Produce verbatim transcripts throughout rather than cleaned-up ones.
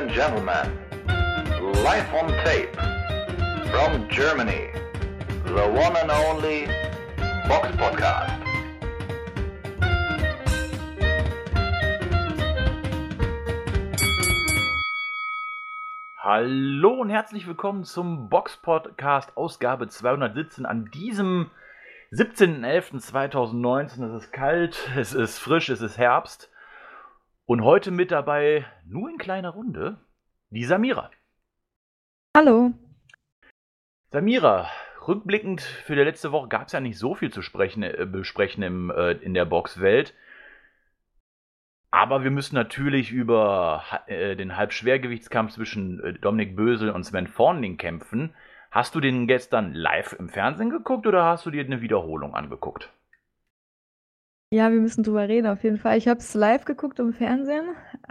and gentlemen, live on tape from Germany, the one and only Box Podcast. Hallo und herzlich willkommen zum Box Podcast Ausgabe zweihundertsiebzehn an diesem siebzehnten elften zweitausendneunzehn. Es ist kalt, es ist frisch, es ist Herbst. Und heute mit dabei, nur in kleiner Runde, die Samira. Hallo. Samira, rückblickend für die letzte Woche gab es ja nicht so viel zu sprechen, äh, besprechen im, äh, in der Boxwelt. Aber wir müssen natürlich über äh, den Halbschwergewichtskampf zwischen äh, Dominik Bösel und Sven Vornling kämpfen. Hast du den gestern live im Fernsehen geguckt oder hast du dir eine Wiederholung angeguckt? Ja, wir müssen drüber reden, auf jeden Fall. Ich habe es live geguckt im Fernsehen.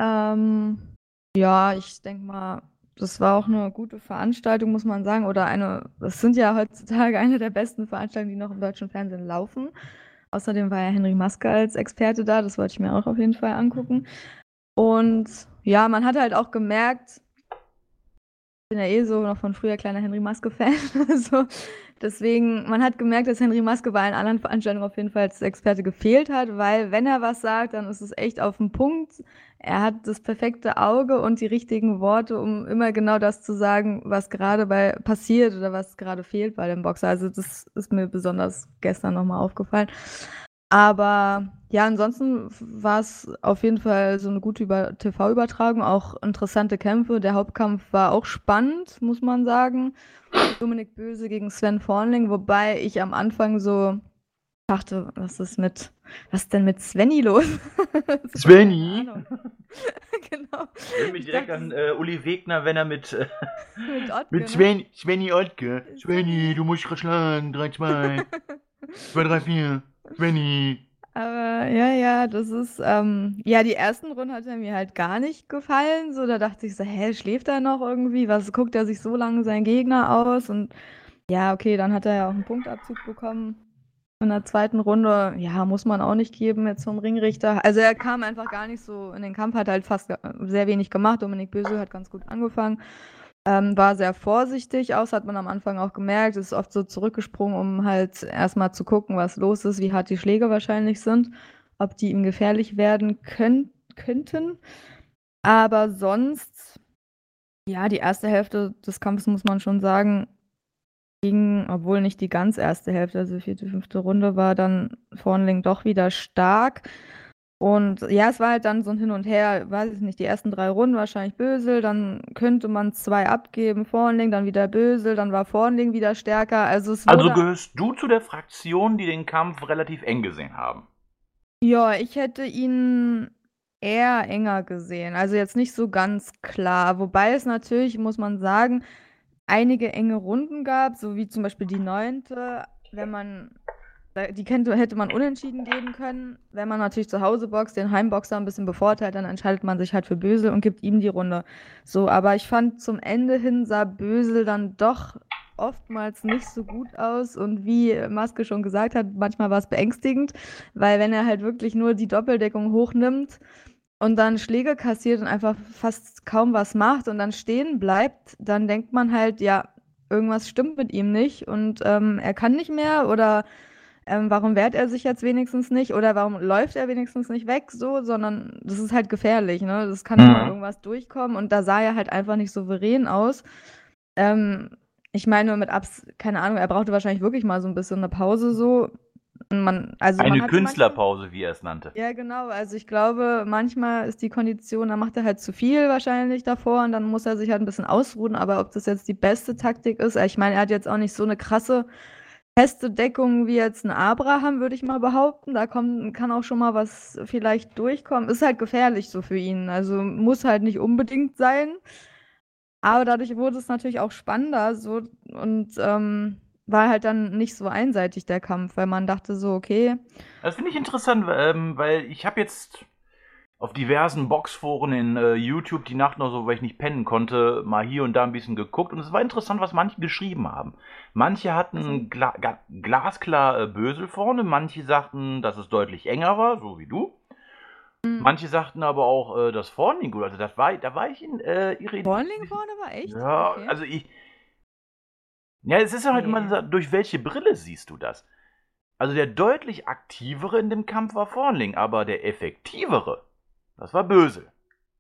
Ähm, ja, ich denke mal, das war auch eine gute Veranstaltung, muss man sagen. Oder eine, das sind ja heutzutage eine der besten Veranstaltungen, die noch im deutschen Fernsehen laufen. Außerdem war ja Henry Maske als Experte da, das wollte ich mir auch auf jeden Fall angucken. Und ja, man hat halt auch gemerkt, ich bin ja eh so noch von früher kleiner Henry Maske-Fan. Also deswegen, man hat gemerkt, dass Henry Maske bei allen anderen Veranstaltungen auf jeden Fall als Experte gefehlt hat, weil wenn er was sagt, dann ist es echt auf den Punkt. Er hat das perfekte Auge und die richtigen Worte, um immer genau das zu sagen, was gerade bei passiert oder was gerade fehlt bei dem Boxer. Also das ist mir besonders gestern nochmal aufgefallen. Aber ja, ansonsten war es auf jeden Fall so eine gute Über- T V-Übertragung, auch interessante Kämpfe. Der Hauptkampf war auch spannend, muss man sagen. Dominik Bösel gegen Sven Vornling, wobei ich am Anfang so dachte, was ist mit, was ist denn mit Svenny los? Svenny? Genau. Ich erinnere mich direkt dachte, an äh, Uli Wegner, wenn er mit, äh, mit Ottke, mit ne? Sven, Svenny Ottke. Svenny, du musst schlagen. drei zwei. zwei drei vier. Svenny. Aber ja, ja, das ist, ähm, ja, die ersten Runden hat er mir halt gar nicht gefallen. So, da dachte ich so, hä, schläft er noch irgendwie? Was guckt er sich so lange seinen Gegner aus? Und ja, okay, dann hat er ja auch einen Punktabzug bekommen. In der zweiten Runde, ja, muss man auch nicht geben jetzt vom Ringrichter. Also er kam einfach gar nicht so in den Kampf, hat halt fast sehr wenig gemacht. Dominik Bösel hat ganz gut angefangen. Ähm, war sehr vorsichtig aus, hat man am Anfang auch gemerkt, ist oft so zurückgesprungen, um halt erstmal zu gucken, was los ist, wie hart die Schläge wahrscheinlich sind, ob die ihm gefährlich werden können, könnten. Aber sonst, ja, die erste Hälfte des Kampfes muss man schon sagen, ging, obwohl nicht die ganz erste Hälfte, also die vierte, fünfte Runde, war dann Vornling doch wieder stark. Und ja, es war halt dann so ein Hin und Her, weiß ich nicht, die ersten drei Runden wahrscheinlich Bösel, dann könnte man zwei abgeben, Vornling, dann wieder Bösel, dann war Vornling wieder stärker. Also es Also wurde, gehörst du zu der Fraktion, die den Kampf relativ eng gesehen haben? ja, ich hätte ihn eher enger gesehen. Also jetzt nicht so ganz klar. Wobei es natürlich, muss man sagen, einige enge Runden gab, so wie zum Beispiel die neunte, wenn man, die könnte, hätte man unentschieden geben können. Wenn man natürlich zu Hause boxt, den Heimboxer ein bisschen bevorteilt, dann entscheidet man sich halt für Bösel und gibt ihm die Runde. So, aber ich fand zum Ende hin sah Bösel dann doch oftmals nicht so gut aus und wie Maske schon gesagt hat, manchmal war es beängstigend, weil wenn er halt wirklich nur die Doppeldeckung hochnimmt und dann Schläge kassiert und einfach fast kaum was macht und dann stehen bleibt, dann denkt man halt, ja, irgendwas stimmt mit ihm nicht und ähm, er kann nicht mehr oder ähm, warum wehrt er sich jetzt wenigstens nicht oder warum läuft er wenigstens nicht weg so, sondern das ist halt gefährlich, ne? Das kann immer Mhm. irgendwas durchkommen und da sah er halt einfach nicht souverän aus. Ähm, ich meine, mit Abs, keine Ahnung, er brauchte wahrscheinlich wirklich mal so ein bisschen eine Pause so. Und Man, also man Eine hatte manchmal, Künstlerpause, wie er es nannte. ja, genau. Also ich glaube, manchmal ist die Kondition, da macht er halt zu viel wahrscheinlich davor und dann muss er sich halt ein bisschen ausruhen. Aber ob das jetzt die beste Taktik ist, ich meine, er hat jetzt auch nicht so eine krasse feste Deckung wie jetzt ein Abraham, würde ich mal behaupten. Da kommt, kann auch schon mal was vielleicht durchkommen. Ist halt gefährlich so für ihn. Also muss halt nicht unbedingt sein. Aber dadurch wurde es natürlich auch spannender so und ähm, war halt dann nicht so einseitig der Kampf, weil man dachte so, okay. Das finde ich interessant, ähm, weil ich habe jetzt auf diversen Boxforen in äh, YouTube die Nacht noch so, weil ich nicht pennen konnte, mal hier und da ein bisschen geguckt und es war interessant, was manche geschrieben haben. Manche hatten Also, gla ga glasklar äh, Bösel vorne, manche sagten, dass es deutlich enger war, so wie du. Manche sagten aber auch, äh, dass Vornling gut, also das war, da war ich in äh, irritiert. Vornling vorne war echt? Ja, Okay. also ich. Ja, es ist ja halt Nee. immer, durch welche Brille siehst du das? Also der deutlich aktivere in dem Kampf war Vornling, aber der effektivere, das war Bösel.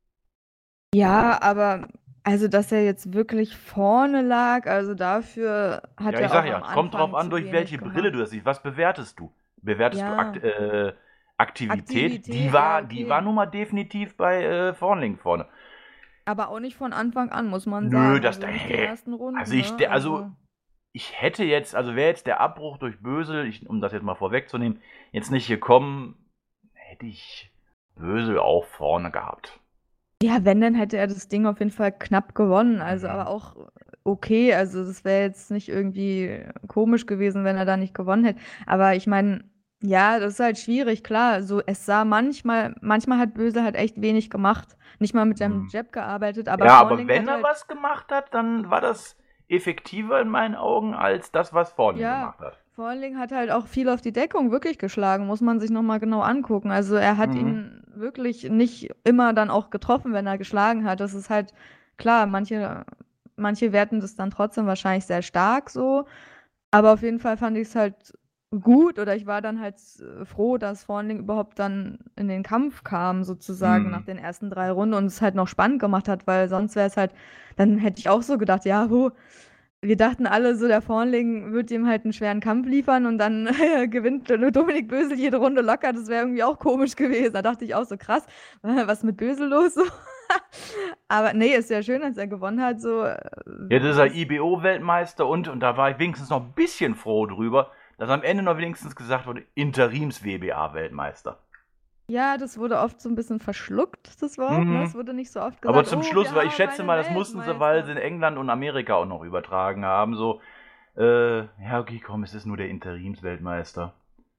Ja, aber also, dass er jetzt wirklich vorne lag, also dafür hat Ja, er ich sag auch ja, am es kommt drauf Anfang an, zu durch wenig welche Brille gemacht. du das siehst. Was bewertest du? Bewertest du Akt, Ja, äh, Aktivität? Aktivität, Die ja, war, die war okay. nun mal definitiv bei äh, Vornling vorne. Aber auch nicht von Anfang an, muss man Nö, sagen. das Also da, nicht die hä? ersten Also Runden, ich, ne? der, also Also, ich hätte jetzt, also wäre jetzt der Abbruch durch Bösel, ich, um das jetzt mal vorwegzunehmen, jetzt nicht gekommen, hätte ich Bösel auch vorne gehabt. ja, wenn, dann hätte er das Ding auf jeden Fall knapp gewonnen. Also, aber Mhm. auch okay. Also, das wäre jetzt nicht irgendwie komisch gewesen, wenn er da nicht gewonnen hätte. Aber ich meine, ja, das ist halt schwierig, klar. So, es sah manchmal, manchmal hat Böse halt echt wenig gemacht. Nicht mal mit seinem Mhm. Jab gearbeitet, aber Ja, aber Vornling wenn hat er halt, was gemacht hat, dann war das effektiver in meinen Augen als das, was Vornling ja, gemacht hat. Vornling hat halt auch viel auf die Deckung wirklich geschlagen, muss man sich nochmal genau angucken. Also er hat Mhm. ihn wirklich nicht immer dann auch getroffen, wenn er geschlagen hat. Das ist halt klar, manche, manche werten das dann trotzdem wahrscheinlich sehr stark so. Aber auf jeden Fall fand ich es halt gut oder ich war dann halt äh, froh, dass Vornling überhaupt dann in den Kampf kam, sozusagen nach Mhm. den ersten drei Runden und es halt noch spannend gemacht hat, weil sonst wäre es halt, dann hätte ich auch so gedacht, ja, huh, wir dachten alle so, der Vornling wird ihm halt einen schweren Kampf liefern und dann gewinnt Dominik Bösel jede Runde locker. Das wäre irgendwie auch komisch gewesen. Da dachte ich auch so, krass, was ist mit Bösel los? So. Aber nee, ist ja schön, dass er gewonnen hat. So, äh, Jetzt ist es er ist, I B O-Weltmeister und, und da war ich wenigstens noch ein bisschen froh drüber, dass am Ende noch wenigstens gesagt wurde, Interims-W B A-Weltmeister. ja, das wurde oft so ein bisschen verschluckt, das Wort. Ne? Es Mhm. wurde nicht so oft Aber gesagt, zum oh, wir Schluss, weil ich haben schätze einen mal, das mussten sie, weil sie Weltmeister. in England und Amerika auch noch übertragen haben, so, äh, ja, okay, komm, es ist nur der Interimsweltmeister.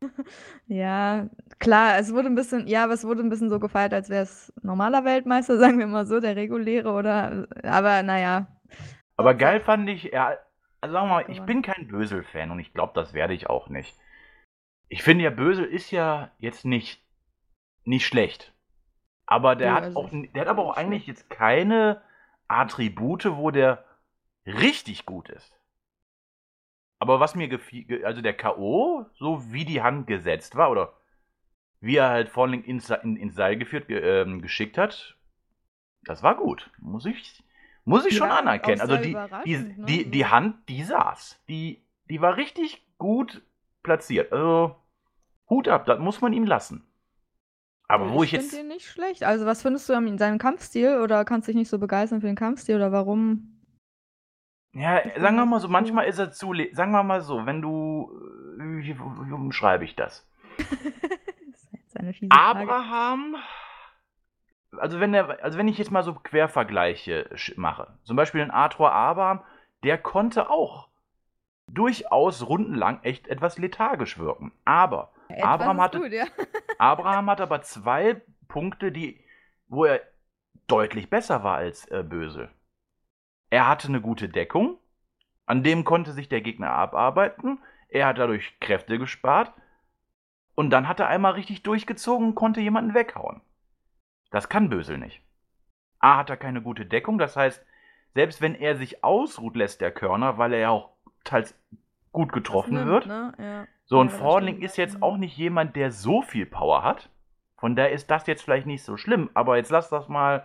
Ja, klar, es wurde ein bisschen, ja, aber es wurde ein bisschen so gefeiert, als wäre es normaler Weltmeister, sagen wir mal so, der reguläre oder, aber naja, Aber Hauptsache geil fand ich, ja, also sagen wir mal, ich gewonnen. bin kein Bösel-Fan und ich glaube, das werde ich auch nicht. Ich finde ja, Bösel ist ja jetzt nicht, nicht schlecht. Aber der Nö, hat also auch, ich der hat finde aber ihn auch nicht eigentlich schlecht. jetzt keine Attribute, wo der richtig gut ist. Aber was mir gefiel, also der K O, so wie die Hand gesetzt war, oder wie er halt Vorling ins, in, ins Seil geführt, ge, ähm, geschickt hat, das war gut. Muss ich, muss ich schon Ja, und auch anerkennen. Also sehr die, die, überraschend, ne? die, die So. Hand, die saß. Die, die war richtig gut platziert. Also Hut ab, das muss man ihm lassen. Nö, Aber wo ich ich finde jetzt, ihn nicht schlecht. Also, was findest du an seinem Kampfstil oder kannst dich nicht so begeistern für den Kampfstil oder warum ja, sagen wir gefällt mal das so, nicht so? manchmal ist er zu, le- sagen wir mal so, wenn du, äh, wie, wie umschreibe ich das? Das ist jetzt eine fiese Frage. Abraham, also wenn der, also wenn ich jetzt mal so Quervergleiche sch- mache, zum Beispiel ein Arthur Abraham, der konnte auch durchaus rundenlang echt etwas lethargisch wirken. Aber Etwas Abraham ist hatte, gut, ja. Abraham hat aber zwei Punkte, die, wo er deutlich besser war als äh, Bösel. Er hatte eine gute Deckung, an dem konnte sich der Gegner abarbeiten. Er hat dadurch Kräfte gespart. Und dann hat er einmal richtig durchgezogen und konnte jemanden weghauen. Das kann Bösel nicht. A hat er keine gute Deckung, das heißt, selbst wenn er sich ausruht, lässt der Körner, weil er ja auch teils gut Was getroffen nimmt, wird. ne? Ja. So, ein Ja, das Vorling stimmt. ist jetzt Mhm. auch nicht jemand, der so viel Power hat. Von daher ist das jetzt vielleicht nicht so schlimm. Aber jetzt lass das mal,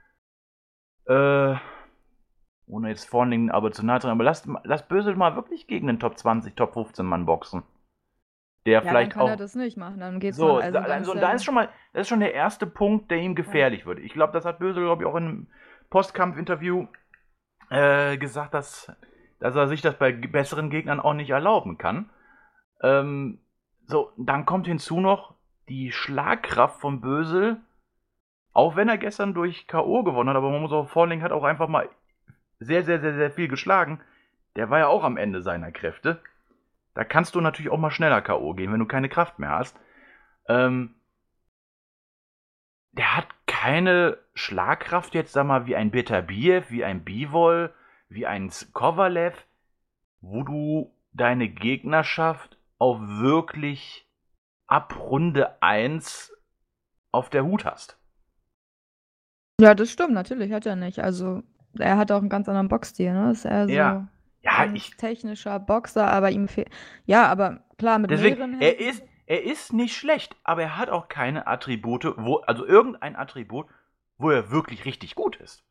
äh, ohne jetzt Vorling aber zu nahe zu treten, aber lass, lass Bösel mal wirklich gegen den Top zwanzig, Top fünfzehn Mann boxen. Der Ja, dann vielleicht kann er auch. das nicht machen. Dann geht's noch, So, also da, dann also, ist da ist ja, schon mal, das ist schon der erste Punkt, der ihm ja. gefährlich wird. Ich glaube, das hat Bösel, glaube ich, auch in einem Postkampf-Interview äh, gesagt, dass, dass er sich das bei besseren Gegnern auch nicht erlauben kann. Ähm, so, dann kommt hinzu noch die Schlagkraft von Bösel, auch wenn er gestern durch K O gewonnen hat, aber man muss auch, Vorling hat auch einfach mal sehr, sehr, sehr, sehr viel geschlagen. Der war ja auch am Ende seiner Kräfte. Da kannst du natürlich auch mal schneller K O gehen, wenn du keine Kraft mehr hast. Ähm, der hat keine Schlagkraft jetzt, sag mal, wie ein Beterbiev, wie ein Bivol, wie ein Kovalev, wo du deine Gegnerschaft auf wirklich ab Runde eins auf der Hut hast. Ja, das stimmt, natürlich hat er nicht. Also, er hat auch einen ganz anderen Boxstil, ne? Ist eher so Ja. Ja, ganz ich. technischer Boxer, aber ihm fehlt. Ja, aber klar, mit Deswegen, mehreren er Händen. ist, er ist nicht schlecht, aber er hat auch keine Attribute, wo, also irgendein Attribut, wo er wirklich richtig gut ist.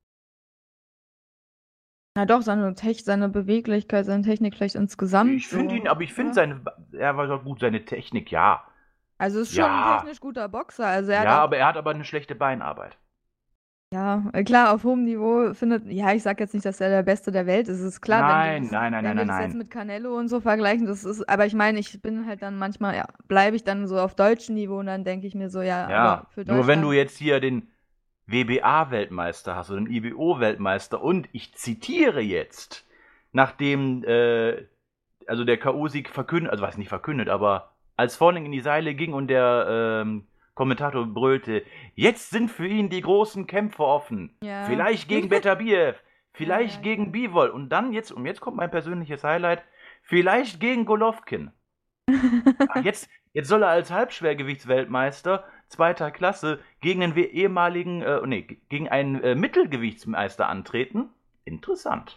Na doch, seine Tech seine Beweglichkeit, seine Technik vielleicht insgesamt Ich finde so, ihn, aber ich finde oder? seine, er war doch gut, seine Technik, ja. Also, ist schon 'n Ja. technisch guter Boxer. Also, er hat Ja, auch aber er hat aber eine schlechte Beinarbeit. ja, äh, klar, auf hohem Niveau findet ja, ich sage jetzt nicht, dass er der Beste der Welt ist. Es ist klar, wenn wir Nein, das nein, nein, wenn nein, wir nein, das jetzt nein. mit Canelo und so vergleichen, das ist aber ich meine, ich bin halt dann manchmal ja, bleibe ich dann so auf deutschem Niveau und dann denke ich mir so: „Ja, aber Ja, für nur wenn du Deutschland." jetzt hier den W B A-Weltmeister hast oder den I B O-Weltmeister und ich zitiere jetzt, nachdem äh, also der K O-Sieg verkündet, also was nicht verkündet, aber als Vorling in die Seile ging und der ähm, Kommentator brüllte, jetzt sind für ihn die großen Kämpfe offen. Ja. Vielleicht gegen Beterbiev, vielleicht Ja, ja, gegen klar. Bivol und dann jetzt, und jetzt kommt mein persönliches Highlight, vielleicht gegen Golovkin. Ah, Jetzt, jetzt soll er als Halbschwergewichtsweltmeister zweiter Klasse gegen einen we- ehemaligen, äh, nee, g- gegen einen äh, Mittelgewichtsmeister antreten. Interessant.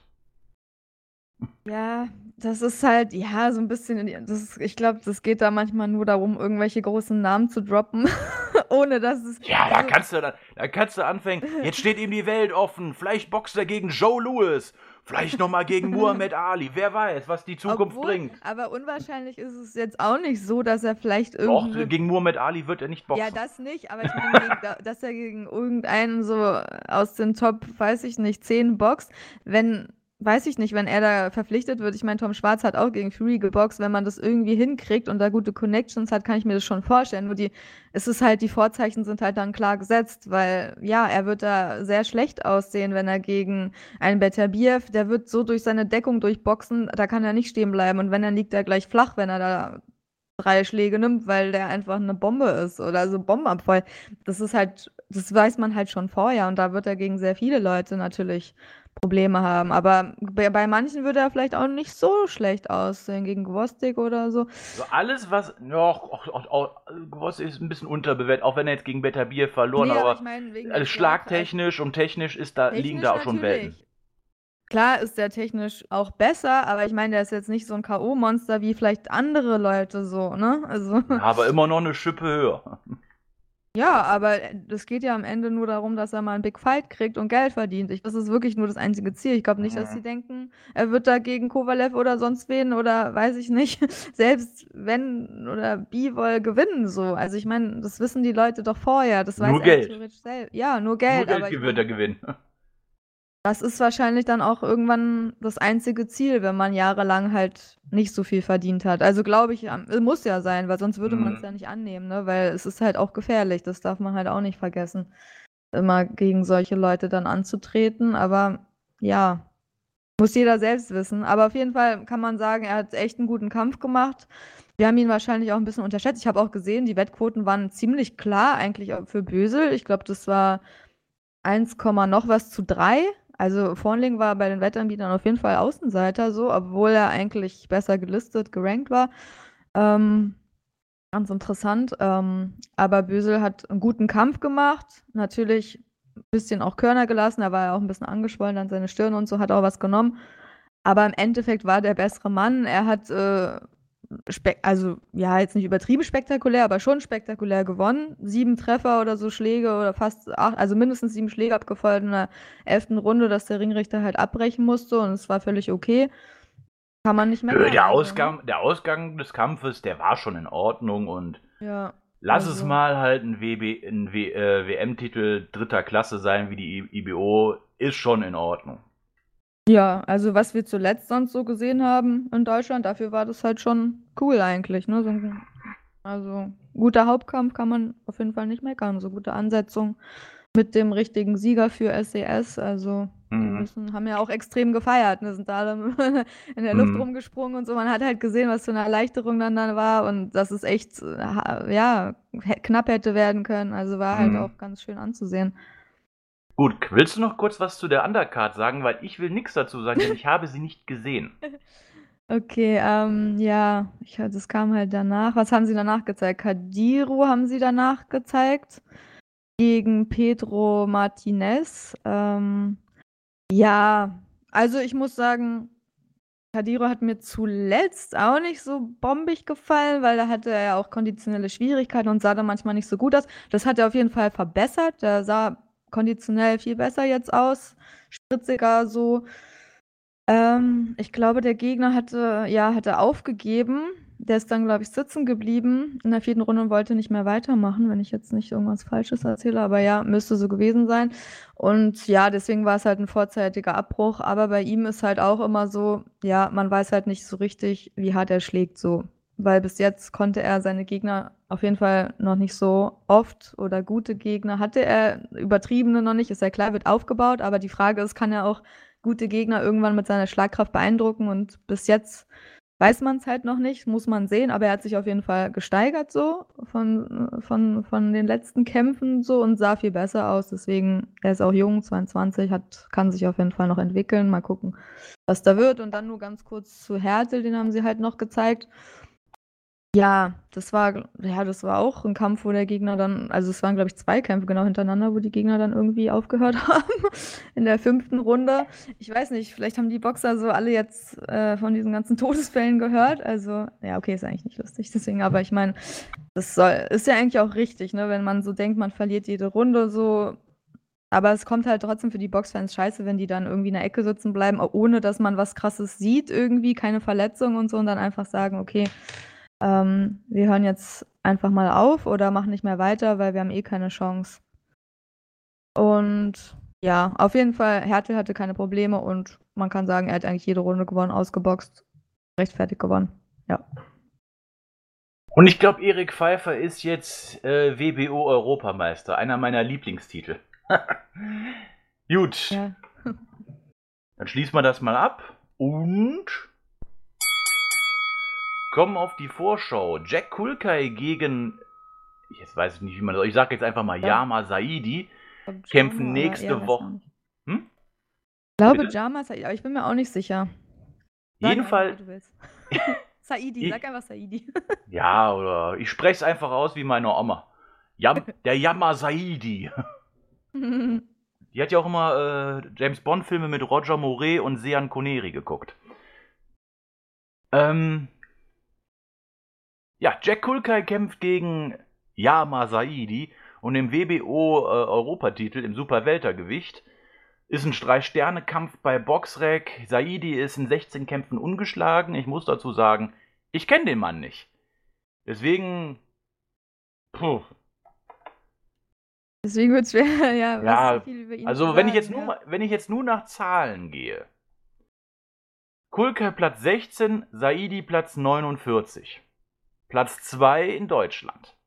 Ja, das ist halt ja, so 'n bisschen in die das ist ich glaube, das geht da manchmal nur darum, irgendwelche großen Namen zu droppen, ohne dass es Ja, da also kannst du dann, da kannst du anfangen. Jetzt steht ihm die Welt offen. Vielleicht boxt er gegen Joe Louis. Vielleicht nochmal gegen Muhammad Ali. Wer weiß, was die Zukunft obwohl bringt. aber unwahrscheinlich ist es jetzt auch nicht so, dass er vielleicht Doch, irgend 'ne gegen Muhammad Ali wird er nicht ja, boxen. das nicht, aber ich meine, gegen da dass er gegen irgendeinen so aus den Top, weiß ich nicht, zehn boxt, wenn weiß ich nicht, wenn er da verpflichtet wird. Ich meine, Tom Schwarz hat auch gegen Fury geboxt. Wenn man das irgendwie hinkriegt und da gute Connections hat, kann ich mir das schon vorstellen. Nur die es ist halt die Vorzeichen sind halt dann klar gesetzt, weil, ja, er wird da sehr schlecht aussehen, wenn er gegen einen Beterbiev der wird so durch seine Deckung durchboxen, da kann er nicht stehen bleiben und wenn, dann liegt er gleich flach, wenn er da drei Schläge nimmt, weil der einfach eine Bombe ist oder so Bombenabfall. Das ist halt das weiß man halt schon vorher und da wird er gegen sehr viele Leute natürlich Probleme haben. Aber bei bei manchen würde er vielleicht auch nicht so schlecht aussehen, gegen Gvozdyk oder so. Also alles, was. Noch, auch, auch, auch, was ist ein bisschen unterbewertet, auch wenn er jetzt gegen Beterbiev verloren Ne, hat, aber aber ich meine wegen der also Schlagkraft. schlagtechnisch und technisch ist da, liegen da auch schon Welten. Technisch natürlich. Klar ist der technisch auch besser, aber ich meine, der ist jetzt nicht so 'n K O-Monster wie vielleicht andere Leute so, ne? Also Ja, aber immer noch eine Schippe höher. ja, aber es geht ja am Ende nur darum, dass er mal 'n Big Fight kriegt und Geld verdient. Ich das ist wirklich nur das einzige Ziel. Ich glaube nicht, dass sie Mhm. denken, er wird da gegen Kovalev oder sonst wen oder weiß ich nicht, selbst wenn oder Bivol gewinnen so. Also, ich meine, das wissen die Leute doch vorher. Das weiß Nur er Geld. theoretisch sel ja, nur Nur Geld, Geld aber ich wird er meine, gewinnen. das ist wahrscheinlich dann auch irgendwann das einzige Ziel, wenn man jahrelang halt nicht so viel verdient hat. Also, glaube ich, ähm, muss ja sein, weil sonst würde man's ja Mhm. nicht annehmen, ne? Weil es ist halt auch gefährlich. Das darf man halt auch nicht vergessen, immer gegen solche Leute dann anzutreten. Aber ja, muss jeder selbst wissen. Aber auf jeden Fall kann man sagen, er hat echt 'n guten Kampf gemacht. Wir haben ihn wahrscheinlich auch 'n bisschen unterschätzt. Ich habe auch gesehen, die Wettquoten waren ziemlich klar eigentlich auch für Bösel. Ich glaube, das war eins Komma noch was zu drei. Also, Vornling war bei den Wettanbietern auf jeden Fall Außenseiter so, obwohl er eigentlich besser gelistet, gerankt war. Ähm, ganz interessant. Ähm, aber Bösel hat 'n guten Kampf gemacht. Natürlich 'n bisschen auch Körner gelassen. Da war er auch 'n bisschen angeschwollen an seine Stirn und so, hat auch was genommen. Aber im Endeffekt war der bessere Mann. Er hat, äh, spek also, ja, jetzt nicht übertrieben spektakulär, aber schon spektakulär gewonnen. sieben Treffer oder so Schläge oder fast acht, also mindestens sieben Schläge abgefeuert in der elften Runde, dass der Ringrichter halt abbrechen musste und es war völlig okay. Kann man nicht Nö, meckern, der also, ne? Ausgang, der Ausgang des Kampfes, der war schon in Ordnung und Ja, lass es also mal halt ein, W B, ein w, äh, W M-Titel dritter Klasse sein wie die I B O, ist schon in Ordnung. ja, also was wir zuletzt sonst so gesehen haben in Deutschland, dafür war das halt schon cool eigentlich, ne? So 'n also, guter Hauptkampf kann man auf jeden Fall nicht meckern. So gute Ansetzung mit dem richtigen Sieger für S E S. Also, die Mhm. müssen haben ja auch extrem gefeiert, ne? Sind da alle in der Luft Mhm. rumgesprungen und so. Man hat halt gesehen, was für 'ne Erleichterung dann da war und dass es echt, äh, ha ja, hä knapp hätte werden können. Also, war halt Mhm. auch ganz schön anzusehen. Gut, willst du noch kurz was zu der Undercard sagen? Weil ich will nix dazu sagen, denn ich habe sie nicht gesehen. Okay, ähm, ja, ich halt das kam halt danach. Was haben sie danach gezeigt? Kadiru haben sie danach gezeigt gegen Pedro Martinez. Ähm, ja, also ich muss sagen, Kadiru hat mir zuletzt auch nicht so bombig gefallen, weil da hatte er ja auch konditionelle Schwierigkeiten und sah dann manchmal nicht so gut aus. Das hat er auf jeden Fall verbessert. Der sah konditionell viel besser jetzt aus, spritziger so. Ähm, ich glaube, der Gegner hatte, ja, hatte aufgegeben. Der ist dann, glaube ich, sitzen geblieben in der vierten Runde und wollte nicht mehr weitermachen, wenn ich jetzt nicht irgendwas Falsches erzähle. Aber ja, müsste so gewesen sein. Und ja, deswegen war es halt ein vorzeitiger Abbruch. Aber bei ihm ist halt auch immer so, ja, man weiß halt nicht so richtig, wie hart er schlägt so. Weil bis jetzt konnte er seine Gegner auf jeden Fall noch nicht so oft oder gute Gegner hatte er, übertriebene noch nicht. Ist ja klar, wird aufgebaut. Aber die Frage ist, kann er auch gute Gegner irgendwann mit seiner Schlagkraft beeindrucken und bis jetzt weiß man es halt noch nicht, muss man sehen, aber er hat sich auf jeden Fall gesteigert so von, von, von den letzten Kämpfen so und sah viel besser aus, deswegen, er ist auch jung, zweiundzwanzig, hat, kann sich auf jeden Fall noch entwickeln, mal gucken, was da wird und dann nur ganz kurz zu Härtel, den haben sie halt noch gezeigt. Ja, das war, ja, das war auch ein Kampf, wo der Gegner dann, also es waren, glaube ich, zwei Kämpfe genau hintereinander, wo die Gegner dann irgendwie aufgehört haben in der fünften Runde. Ich weiß nicht, vielleicht haben die Boxer so alle jetzt äh, von diesen ganzen Todesfällen gehört. Also, ja, okay, ist eigentlich nicht lustig, deswegen, aber ich meine, das soll, ist ja eigentlich auch richtig, ne, wenn man so denkt, man verliert jede Runde so. Aber es kommt halt trotzdem für die Boxfans scheiße, wenn die dann irgendwie in der Ecke sitzen bleiben, ohne dass man was Krasses sieht, irgendwie, keine Verletzung und so, und dann einfach sagen, okay, ähm, wir hören jetzt einfach mal auf oder machen nicht mehr weiter, weil wir haben eh keine Chance. Und ja, auf jeden Fall, Härtel hatte keine Probleme und man kann sagen, er hat eigentlich jede Runde gewonnen, ausgeboxt, rechtfertigt gewonnen. Ja. Und ich glaube, Erik Pfeiffer ist jetzt äh, W B O-Europameister, einer meiner Lieblingstitel. Gut, Ja. dann schließen wir das mal ab und kommen auf die Vorschau. Jack Kulkai gegen, jetzt weiß ich nicht, wie man das, ich sage jetzt einfach mal Ja. Yama Saidi, Ich glaub, kämpfen Jama, aber ja, nächste weiß auch Woche. nicht. Hm? Ich glaube, Bitte? Jama Saidi, aber ich bin mir auch nicht sicher. Sag einfach, Jedenfalls, wie du willst. Saidi, sag einfach Saidi. ja, oder ich spreche es einfach aus wie meine Oma. Yam, der Yama Saidi. Die hat ja auch immer äh, James Bond-Filme mit Roger Moret und Sean Connery geguckt. Ähm, ja, Jack Kulkai kämpft gegen Yama Saidi und im W B O-Europatitel im Superweltergewicht. Ist ein Drei-Sterne-Kampf bei Boxrec. Saidi ist in sechzehn Kämpfen ungeschlagen. Ich muss dazu sagen, ich kenne den Mann nicht. Deswegen, puh. Deswegen wird es schwer, ja, Ja, was viel über ihn also zu wenn ich sagen, jetzt nur ja. mal, wenn ich jetzt nur nach Zahlen gehe. Kulkai Platz sechzehn, Saidi Platz neunundvierzig. Platz zwei in Deutschland.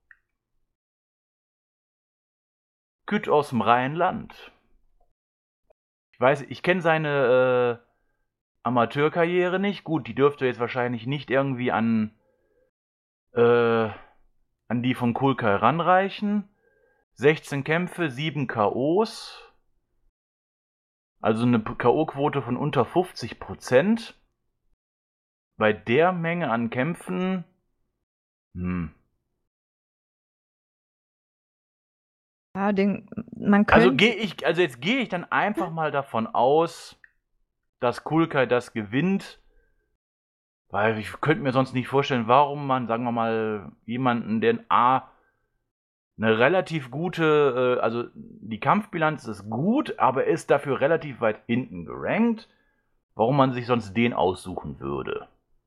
Kütt aus dem Rheinland. Ich weiß, ich kenne seine äh, Amateurkarriere nicht. Gut, die dürfte jetzt wahrscheinlich nicht irgendwie an, äh, an die von Kulkai ranreichen. sechzehn Kämpfe, sieben K Os. Also eine K O-Quote von unter fünfzig Prozent. Bei der Menge an Kämpfen, hm. Ja, den, man könnte. Also gehe ich, also jetzt gehe ich dann einfach mal davon aus, dass Kulkai das gewinnt, weil ich könnte mir sonst nicht vorstellen, warum man, sagen wir mal, jemanden, der A, eine relativ gute, äh, also die Kampfbilanz ist gut, aber ist dafür relativ weit hinten gerankt, warum man sich sonst den aussuchen würde.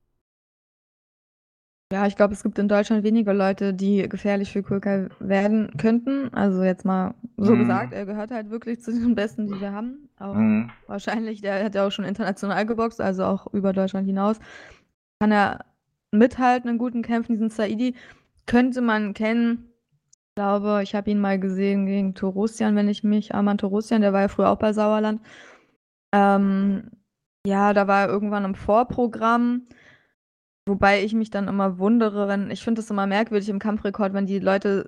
Ja, ich glaube, es gibt in Deutschland weniger Leute, die gefährlich für Kulkai werden könnten. Also jetzt mal so Mhm. gesagt, er gehört halt wirklich zu den Besten, die wir haben. Auch Mhm. wahrscheinlich, der hat ja auch schon international geboxt, also auch über Deutschland hinaus. Kann er mithalten in guten Kämpfen, diesen Saidi könnte man kennen. Ich glaube, ich habe ihn mal gesehen gegen Torosian, wenn ich mich, Arman Torosian, der war ja früher auch bei Sauerland. Ähm, ja, da war er irgendwann im Vorprogramm. Wobei ich mich dann immer wundere, wenn, ich finde es immer merkwürdig im Kampfrekord, wenn die Leute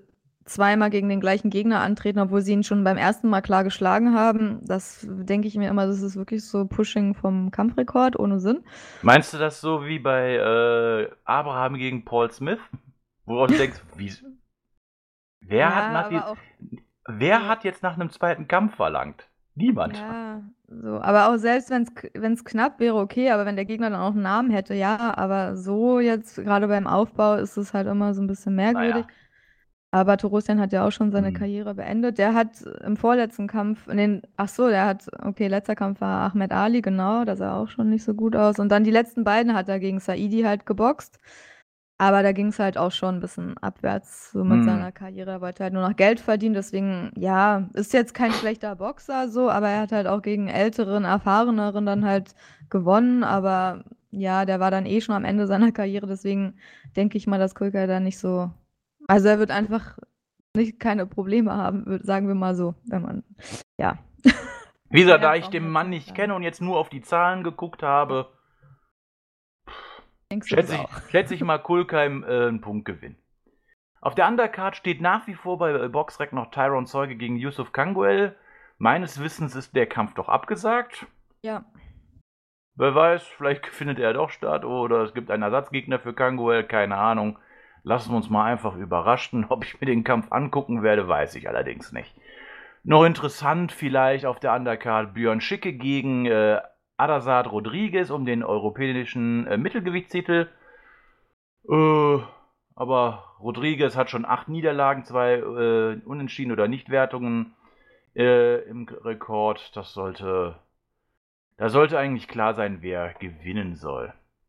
zweimal gegen den gleichen Gegner antreten, obwohl sie ihn schon beim ersten Mal klar geschlagen haben. Das denke ich mir immer, das ist wirklich so Pushing vom Kampfrekord ohne Sinn. Meinst du das so wie bei äh, Abraham gegen Paul Smith? Woraus du denkst, wie, wer, Ja, hat nach aber die, auch, wer so, hat jetzt nach einem zweiten Kampf verlangt? Niemand. ja, so. Aber auch selbst wenn es wenn es knapp wäre, okay, aber wenn der Gegner dann auch einen Namen hätte, ja, aber so jetzt, gerade beim Aufbau, ist es halt immer so ein bisschen merkwürdig. Naja. Aber Torosian hat ja auch schon seine Hm. Karriere beendet. Der hat im vorletzten Kampf, in den, ach so, der hat, okay, letzter Kampf war Ahmed Ali, genau, da sah auch schon nicht so gut aus. Und dann die letzten beiden hat er gegen Saidi halt geboxt. Aber da ging es halt auch schon ein bisschen abwärts so mit Hm. seiner Karriere. Er wollte halt nur noch Geld verdienen, deswegen, ja, ist jetzt kein schlechter Boxer so, aber er hat halt auch gegen älteren, erfahreneren dann halt gewonnen. Aber ja, der war dann eh schon am Ende seiner Karriere, deswegen denke ich mal, dass Kulka da nicht so. Also er wird einfach nicht keine Probleme haben, würd- sagen wir mal so, wenn man, ja. Wie gesagt, Mehr da ich braucht den man Mann jetzt nicht nicht kenne sagen. und jetzt nur auf die Zahlen geguckt habe, Denkst du das schätze ich, auch? schätze ich mal Kulkheim äh, einen Punktgewinn. Auf der Undercard steht nach wie vor bei äh, Boxrec noch Tyrone Zeuge gegen Yusuf Kanguel. Meines Wissens ist der Kampf doch abgesagt. Ja. Wer weiß, vielleicht findet er doch statt oder es gibt einen Ersatzgegner für Kanguel, keine Ahnung. Lassen wir uns mal einfach überraschen. Ob ich mir den Kampf angucken werde, weiß ich allerdings nicht. Noch interessant vielleicht auf der Undercard Björn Schicke gegen äh, Adazad Rodriguez um den europäischen äh, Mittelgewichtstitel. Äh, aber Rodriguez hat schon acht Niederlagen, zwei äh, Unentschieden oder Nichtwertungen äh, im Rekord. Das sollte, da sollte eigentlich klar sein, wer gewinnen soll.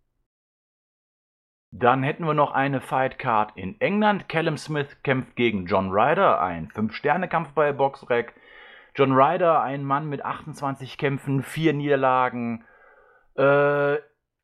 Dann hätten wir noch eine Fightcard in England. Callum Smith kämpft gegen John Ryder, ein fünf-Sterne-Kampf bei Boxrec. John Ryder, ein Mann mit achtundzwanzig Kämpfen, vier Niederlagen, äh,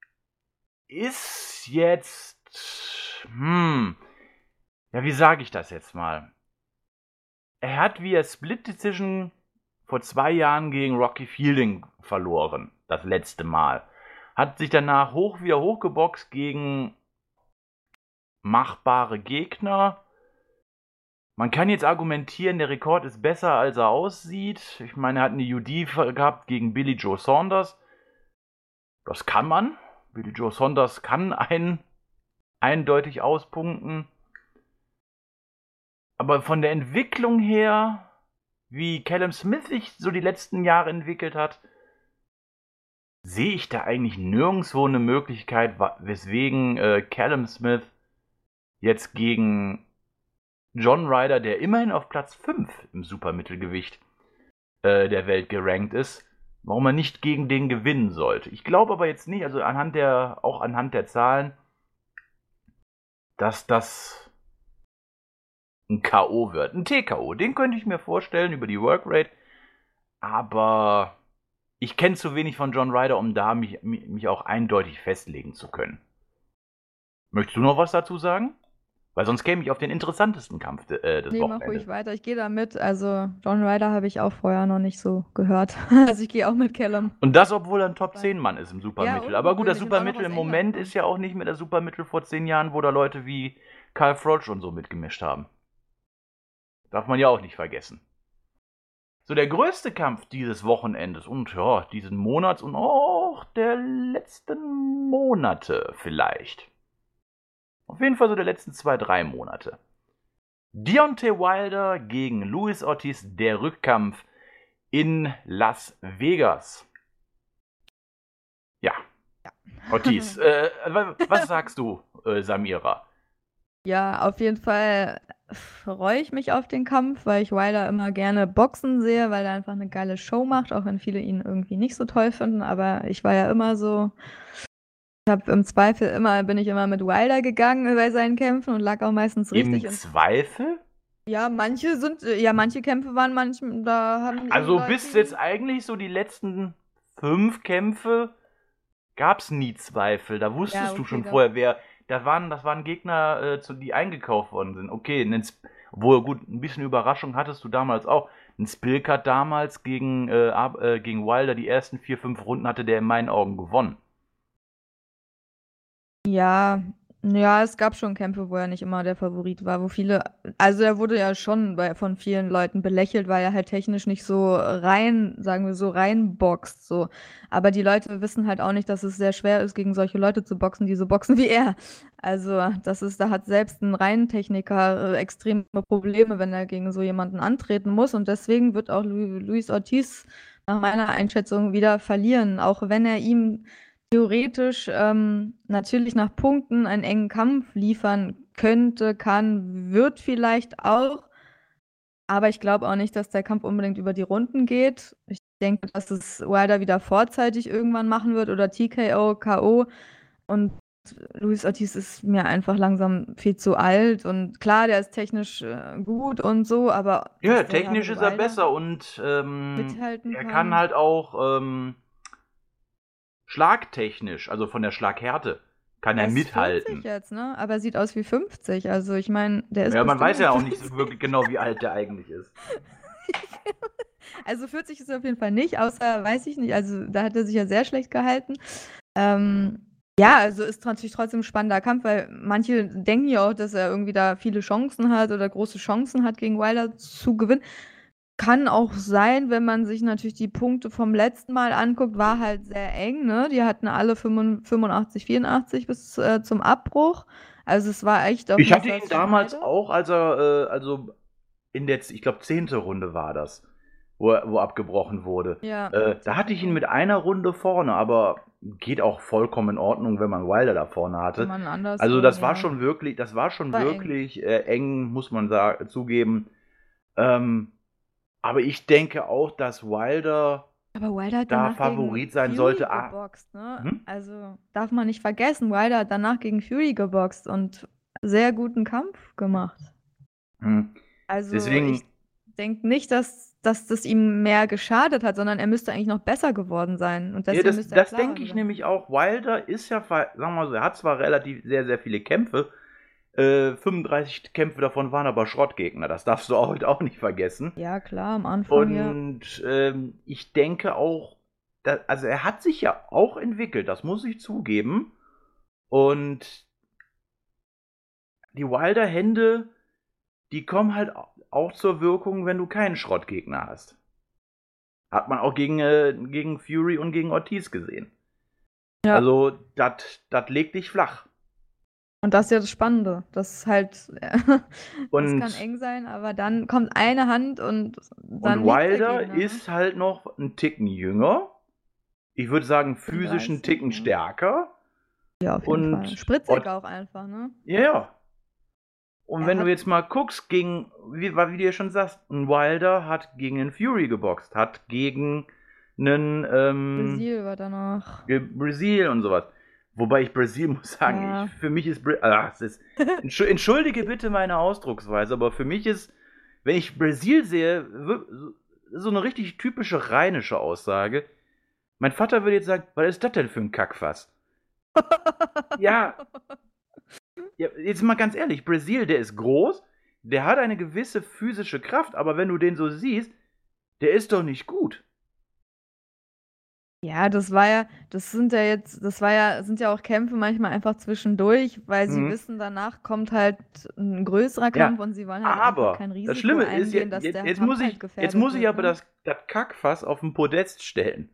ist jetzt, hm, ja, wie sage ich das jetzt mal? Er hat via Split Decision vor zwei Jahren gegen Rocky Fielding verloren, das letzte Mal. Hat sich danach hoch wieder hochgeboxt gegen machbare Gegner. Man kann jetzt argumentieren, der Rekord ist besser, als er aussieht. Ich meine, er hat eine U D gehabt gegen Billy Joe Saunders. Das kann man. Billy Joe Saunders kann einen eindeutig auspunkten. Aber von der Entwicklung her, wie Callum Smith sich so die letzten Jahre entwickelt hat, sehe ich da eigentlich nirgendwo eine Möglichkeit, weswegen äh, Callum Smith jetzt gegen John Ryder, der immerhin auf Platz fünf im Supermittelgewicht äh, der Welt gerankt ist, warum er nicht gegen den gewinnen sollte. Ich glaube aber jetzt nicht, also anhand der, auch anhand der Zahlen, dass das ein K O wird. Ein T K O, den könnte ich mir vorstellen über die Workrate, aber ich kenne zu wenig von John Ryder, um da mich, mich auch eindeutig festlegen zu können. Möchtest du noch was dazu sagen? Weil sonst käme ich auf den interessantesten Kampf äh, des Nee, mach Wochenendes. ruhig weiter. Ich gehe da mit. Also, John Ryder habe ich auch vorher noch nicht so gehört. Also, ich gehe auch mit Callum. Und das, obwohl er ein Top zehn Mann ist im Supermittel. Ja, Aber gut, das ungewöhnlich. Und auch noch Supermittel aus im England Moment kommt. ist ja auch nicht mehr das Supermittel vor zehn Jahren, wo da Leute wie Karl Froch und so mitgemischt haben. Darf man ja auch nicht vergessen. So, der größte Kampf dieses Wochenendes und ja, diesen Monats und auch der letzten Monate vielleicht. Auf jeden Fall so der letzten zwei, drei Monate. Deontay Wilder gegen Luis Ortiz, der Rückkampf in Las Vegas. Ja, Ortiz, äh, was sagst du, äh, Samira? Ja, auf jeden Fall freue ich mich auf den Kampf, weil ich Wilder immer gerne boxen sehe, weil er einfach eine geile Show macht, auch wenn viele ihn irgendwie nicht so toll finden. Aber ich war ja immer so, ich habe im Zweifel immer, bin ich immer mit Wilder gegangen bei seinen Kämpfen und lag auch meistens richtig. Im Und Zweifel? ja, manche sind, ja, manche Kämpfe waren manchmal, da haben die Also Leute- bis jetzt eigentlich so die letzten fünf Kämpfe gab's nie Zweifel. Da wusstest Ja, okay, du schon da- vorher, wer. Da waren, das waren Gegner, äh, zu, die eingekauft worden sind. Okay, ein Sp- obwohl gut, ein bisschen Überraschung hattest du damals auch. Ein Spilkat damals gegen, äh, Ab- äh, gegen Wilder, die ersten vier, fünf Runden hatte der in meinen Augen gewonnen. Ja, Ja, es gab schon Kämpfe, wo er nicht immer der Favorit war, wo viele, also er wurde ja schon bei, von vielen Leuten belächelt, weil er halt technisch nicht so rein, sagen wir so, reinboxt, so. Aber die Leute wissen halt auch nicht, dass es sehr schwer ist, gegen solche Leute zu boxen, die so boxen wie er. Also, das ist, da hat selbst ein Reintechniker äh, extreme Probleme, wenn er gegen so jemanden antreten muss. Und deswegen wird auch Lu Luis Ortiz nach meiner Einschätzung wieder verlieren, auch wenn er ihm theoretisch ähm, natürlich nach Punkten einen engen Kampf liefern könnte, kann, wird vielleicht auch. Aber ich glaube auch nicht, dass der Kampf unbedingt über die Runden geht. Ich denke, dass es Wilder wieder vorzeitig irgendwann machen wird oder T K O, K O. Und Luis Ortiz ist mir einfach langsam viel zu alt. Und klar, der ist technisch äh, gut und so, aber Ja, dass der da technisch mit ist er Wilder besser und ähm, mithalten er kann kann. halt auch ähm, schlagtechnisch, also von der Schlaghärte, kann er Er ist mithalten. vierzig jetzt, ne? Aber er sieht aus wie fünfzig. Also ich meine, der ist Ja, man bestimmt weiß ja auch nicht nicht so wirklich genau, wie alt der eigentlich ist. Also vierzig ist er auf jeden Fall nicht, außer, weiß ich nicht, also da hat er sich ja sehr schlecht gehalten. Ähm, ja, also ist natürlich trotzdem ein spannender Kampf, weil manche denken ja auch, dass er irgendwie da viele Chancen hat oder große Chancen hat, gegen Wilder zu gewinnen. Kann auch sein, wenn man sich natürlich die Punkte vom letzten Mal anguckt, war halt sehr eng, ne? Die hatten alle fünfundachtzig, vierundachtzig bis äh, zum Abbruch. Also es war echt auf Ich hatte Messer ihn als damals Schneider. auch, als er, äh, also in der, ich glaube, zehnte Runde war das, wo, er, wo abgebrochen wurde. Ja, Äh, da hatte ich ihn mit einer Runde vorne, aber geht auch vollkommen in Ordnung, wenn man Wilder da vorne hatte. Kann man anders Also sehen, das war ja. schon wirklich, das war schon War eng. wirklich äh, eng, muss man sagen, zugeben. Ähm, aber ich denke auch, dass Wilder Aber Wilder hat da danach Favorit gegen sein Fury sollte. Ah, geboxt, ne? hm? Also darf man nicht vergessen, Wilder hat danach gegen Fury geboxt und sehr guten Kampf gemacht. Hm. Also Deswegen, ich denke nicht, dass, dass das ihm mehr geschadet hat, sondern er müsste eigentlich noch besser geworden sein. Und ja, deswegen das, müsste er das klarer denke ich gewinnen. nämlich auch. Wilder ist ja, ver- sagen wir mal so, er hat zwar relativ sehr, sehr viele Kämpfe, äh, fünfunddreißig Kämpfe davon waren aber Schrottgegner. Das darfst du heute auch nicht vergessen. Ja, klar, am Anfang, ja. Und ähm, ich denke auch, da, also er hat sich ja auch entwickelt, das muss ich zugeben. Und die Wilder-Hände, die kommen halt auch zur Wirkung, wenn du keinen Schrottgegner hast. Hat man auch gegen, äh, gegen Fury und gegen Ortiz gesehen. Ja. Also, das legt dich flach. Und das ist ja das Spannende. Das ist halt, Und- das kann eng sein, aber dann kommt eine Hand und dann Und liegt der Wilder Gegner, ne? ist halt noch einen Ticken jünger. Ich würde sagen, physisch einen dreißig, Ticken ja. stärker. Ja, auf jeden und- Fall. Spritzig und- auch einfach, ne? Ja, ja. Und Er wenn hat- du jetzt mal guckst, gegen, wie, wie du ja schon sagst, ein Wilder hat gegen einen Fury geboxt, hat gegen einen ähm, Brasil war danach. Ge- Brasil und sowas. Wobei ich Brasil muss sagen, Ja. ich, für mich ist, Bra ah, es ist Entschu- entschuldige bitte meine Ausdrucksweise, aber für mich ist, wenn ich Brasil sehe, wir- so- so eine richtig typische rheinische Aussage. Mein Vater würde jetzt sagen, was ist das denn für ein Kackfass? Ja, ja, jetzt mal ganz ehrlich, Brasil, der ist groß, der hat eine gewisse physische Kraft, aber wenn du den so siehst, der ist doch nicht gut. Ja, das war ja, das sind ja jetzt, das war ja, sind ja auch Kämpfe manchmal einfach zwischendurch, weil sie Mhm. wissen, danach kommt halt ein größerer Kampf und sie wollen halt Aber einfach kein Risiko das Schlimme eingehen, ist, jetzt, dass jetzt, der jetzt, Kampf muss ich, halt gefährdet jetzt muss ich wird, aber ne? das, das Kackfass auf den Podest stellen.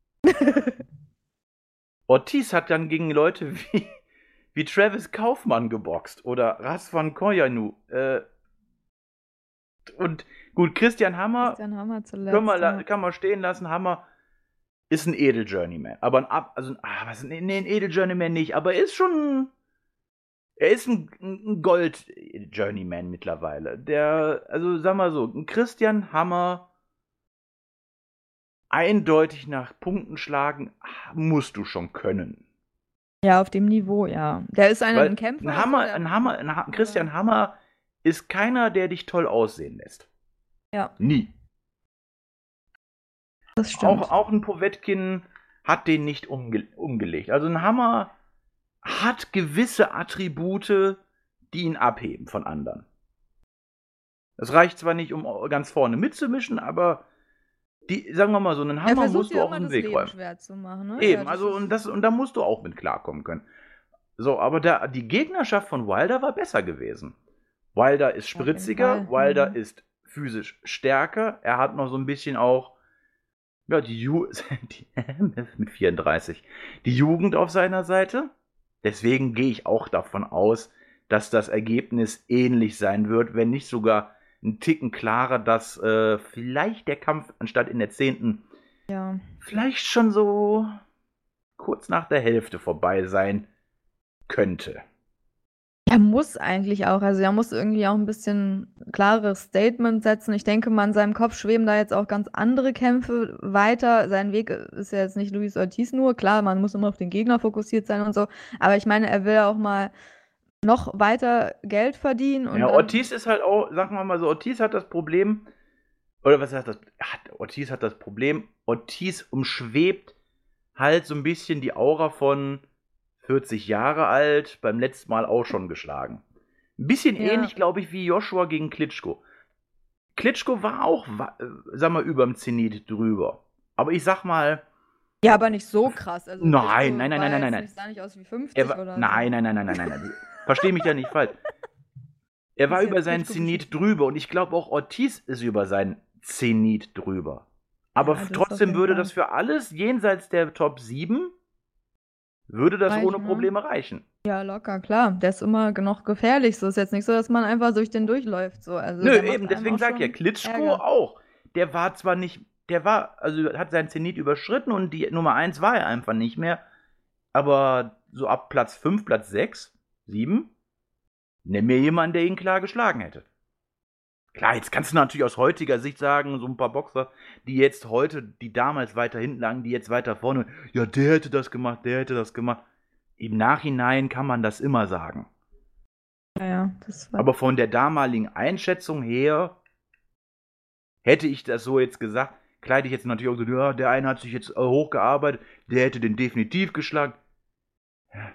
Ortiz hat dann gegen Leute wie, wie Travis Kaufmann geboxt oder Razvan Koyanu. Äh, und gut, Christian Hammer Christian Hammer zuletzt. kann man, ja. la- kann man stehen lassen. Hammer ist ein Edel-Journeyman. Aber ein, Ab, also, ein- ah, was, nee, nee, ein Edel-Journeyman nicht, aber er ist schon. Er ist ein, ein Gold-Journeyman mittlerweile. Der, also sag mal so, ein Christian Hammer eindeutig nach Punkten schlagen, ah, musst du schon können. Ja, auf dem Niveau, ja. Der ist ein, Weil ein Kämpfer. ein Hammer, also der- ein Hammer, ein ha Christian Hammer ist keiner, der dich toll aussehen lässt. Ja, Nie. das stimmt. Auch, auch ein Povetkin hat den nicht umge umgelegt. Also ein Hammer hat gewisse Attribute, die ihn abheben von anderen. Das reicht zwar nicht, um ganz vorne mitzumischen, aber die, sagen wir mal so, einen er Hammer versucht musst du ja auch immer aus dem das Weg Leben räumen. schwer zu machen, ne? Eben, Ja, das also ist- und, das, und da musst du auch mit klarkommen können. So, aber der, die Gegnerschaft von Wilder war besser gewesen. Wilder ist Auf jeden spritziger, Fall. Wilder Mhm. ist physisch stärker. Er hat noch so ein bisschen auch, ja, die, Ju die mit vierunddreißig, die Jugend auf seiner Seite. Deswegen gehe ich auch davon aus, dass das Ergebnis ähnlich sein wird, wenn nicht sogar ein Ticken klarer, dass äh, vielleicht der Kampf anstatt in der zehnten Ja. vielleicht schon so kurz nach der Hälfte vorbei sein könnte. Er muss eigentlich auch, also er muss irgendwie auch ein bisschen klares Statement setzen. Ich denke mal, in seinem Kopf schweben da jetzt auch ganz andere Kämpfe weiter. Sein Weg ist ja jetzt nicht Luis Ortiz nur. Klar, man muss immer auf den Gegner fokussiert sein und so. Aber ich meine, er will auch mal noch weiter Geld verdienen und Ja, dann, Ortiz ist halt auch, sagen wir mal so, Ortiz hat das Problem, oder was heißt das? Hat, Ortiz hat das Problem, Ortiz umschwebt halt so ein bisschen die Aura von vierzig Jahre alt, beim letzten Mal auch schon geschlagen. Ein bisschen Ja. ähnlich, glaube ich, wie Joshua gegen Klitschko. Klitschko war auch, wa- äh, sag mal, überm Zenit drüber. Aber ich sag mal, ja, aber nicht so krass. Also Nein, Klitschko nein, nein, war nein, nein, jetzt nein. nicht, sah nicht aus wie fünfzig er war, oder nein, so. nein, nein, nein, nein, nein, nein. Versteh mich da nicht falsch. Er war Ist jetzt über seinen Klitschko Zenit beschissen. drüber und ich glaube auch Ortiz ist über seinen Zenit drüber. Aber Ja, f- das auf trotzdem jeden würde Fall. das für alles jenseits der Top sieben, würde das Reichen, ohne ne? Probleme reichen. Ja, locker, klar. Der ist immer noch gefährlich. So ist jetzt nicht so, dass man einfach durch den durchläuft. So. Also Nö, der macht eben, einem deswegen auch sag ich ja, schon Klitschko Ärger. auch. Der war zwar nicht, der war, also hat seinen Zenit überschritten und die Nummer eins war er einfach nicht mehr. Aber so ab Platz fünf, Platz sechs, sieben, nenn mir jemanden, der ihn klar geschlagen hätte. Klar, jetzt kannst du natürlich aus heutiger Sicht sagen, so ein paar Boxer, die jetzt heute, die damals weiter hinten lagen, die jetzt weiter vorne, ja, der hätte das gemacht, der hätte das gemacht. Im Nachhinein kann man das immer sagen. Ja, ja, das war. Aber von der damaligen Einschätzung her hätte ich das so jetzt gesagt, klar hätte ich jetzt natürlich auch so, ja, der eine hat sich jetzt äh, hochgearbeitet, der hätte den definitiv geschlagen. Ja.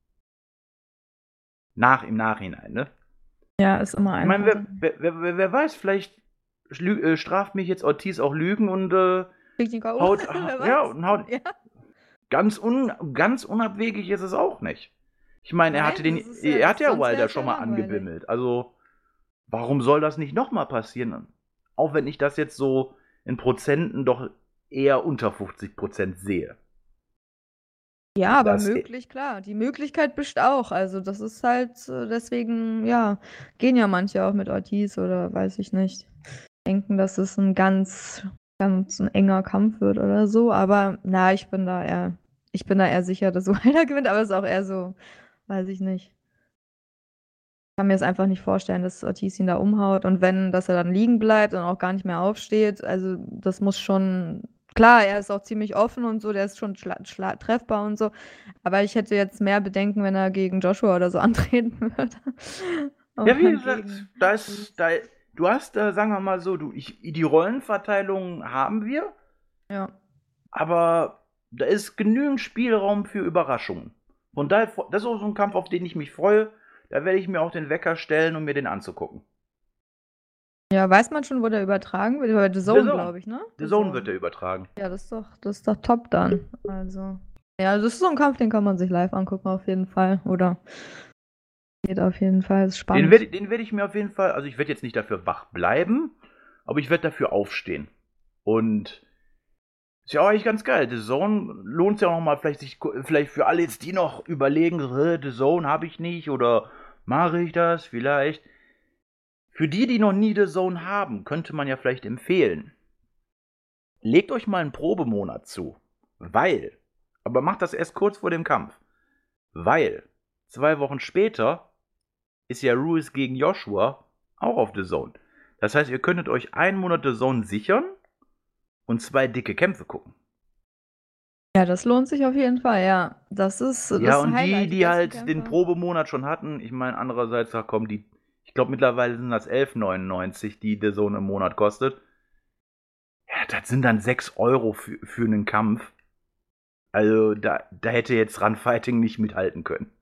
Nach, im Nachhinein, ne? Ja, ist immer Ich meine, einfach. wer, wer, wer, wer weiß, vielleicht schlü- äh, straft mich jetzt Ortiz auch Lügen und äh, Kriegt den K O. haut, Wer ja, weiß. und haut, Ja. ganz, un, ganz unabwegig ist es auch nicht. Ich meine, er Nein, hatte den, das ist ja- er hat ja sonst Wilder wär's schon ja mal langweilig. angebimmelt. Also, warum soll das nicht nochmal passieren? Auch wenn ich das jetzt so in Prozenten doch eher unter fünfzig Prozent sehe. Ja, aber Das- möglich, klar. Die Möglichkeit besteht auch. Also das ist halt, äh, deswegen, ja, gehen ja manche auch mit Ortiz oder weiß ich nicht. Denken, dass es ein ganz, ganz ein enger Kampf wird oder so. Aber na, ich bin da eher, ich bin da eher sicher, dass Wilder gewinnt, aber es ist auch eher so, weiß ich nicht. Ich kann mir es einfach nicht vorstellen, dass Ortiz ihn da umhaut und wenn, dass er dann liegen bleibt und auch gar nicht mehr aufsteht. Also das muss schon, klar, er ist auch ziemlich offen und so, der ist schon schla schla treffbar und so. Aber ich hätte jetzt mehr Bedenken, wenn er gegen Joshua oder so antreten würde. Ja, wie Und gesagt, gegen- da ist, da, du hast, äh, sagen wir mal so, du, ich, die Rollenverteilung haben wir, Ja. aber da ist genügend Spielraum für Überraschungen. Von daher, das ist auch so ein Kampf, auf den ich mich freue. Da werde ich mir auch den Wecker stellen, um mir den anzugucken. Ja, weiß man schon, wo der übertragen wird? Über The Zone, Zone. glaube ich, ne? The Zone wird der übertragen. Ja, das ist doch, das ist doch top dann. Also. Ja, das ist so ein Kampf, den kann man sich live angucken, auf jeden Fall. Oder geht auf jeden Fall. Ist spannend. Den werde den werd ich mir auf jeden Fall, also ich werde jetzt nicht dafür wach bleiben, aber ich werde dafür aufstehen. Und ist ja auch eigentlich ganz geil. The Zone lohnt es ja auch mal, vielleicht, sich, vielleicht für alle jetzt, die noch überlegen, "Hä, The Zone habe ich nicht oder mache ich das vielleicht. Für die, die noch nie The Zone haben, könnte man ja vielleicht empfehlen, legt euch mal einen Probemonat zu. Weil, aber macht das erst kurz vor dem Kampf. Weil, zwei Wochen später ist ja Ruiz gegen Joshua auch auf The Zone. Das heißt, ihr könntet euch einen Monat The Zone sichern und zwei dicke Kämpfe gucken. Ja, das lohnt sich auf jeden Fall, ja. Das ist das Ja, ist ein und Highlight, die, die besten halt Kämpfe. den Probemonat schon hatten, ich meine, andererseits, da kommen die, ich glaube mittlerweile sind das elf neunundneunzig, die The Zone im Monat kostet. Ja, das sind dann sechs Euro für, für einen Kampf. Also, da, da hätte jetzt Run Fighting nicht mithalten können.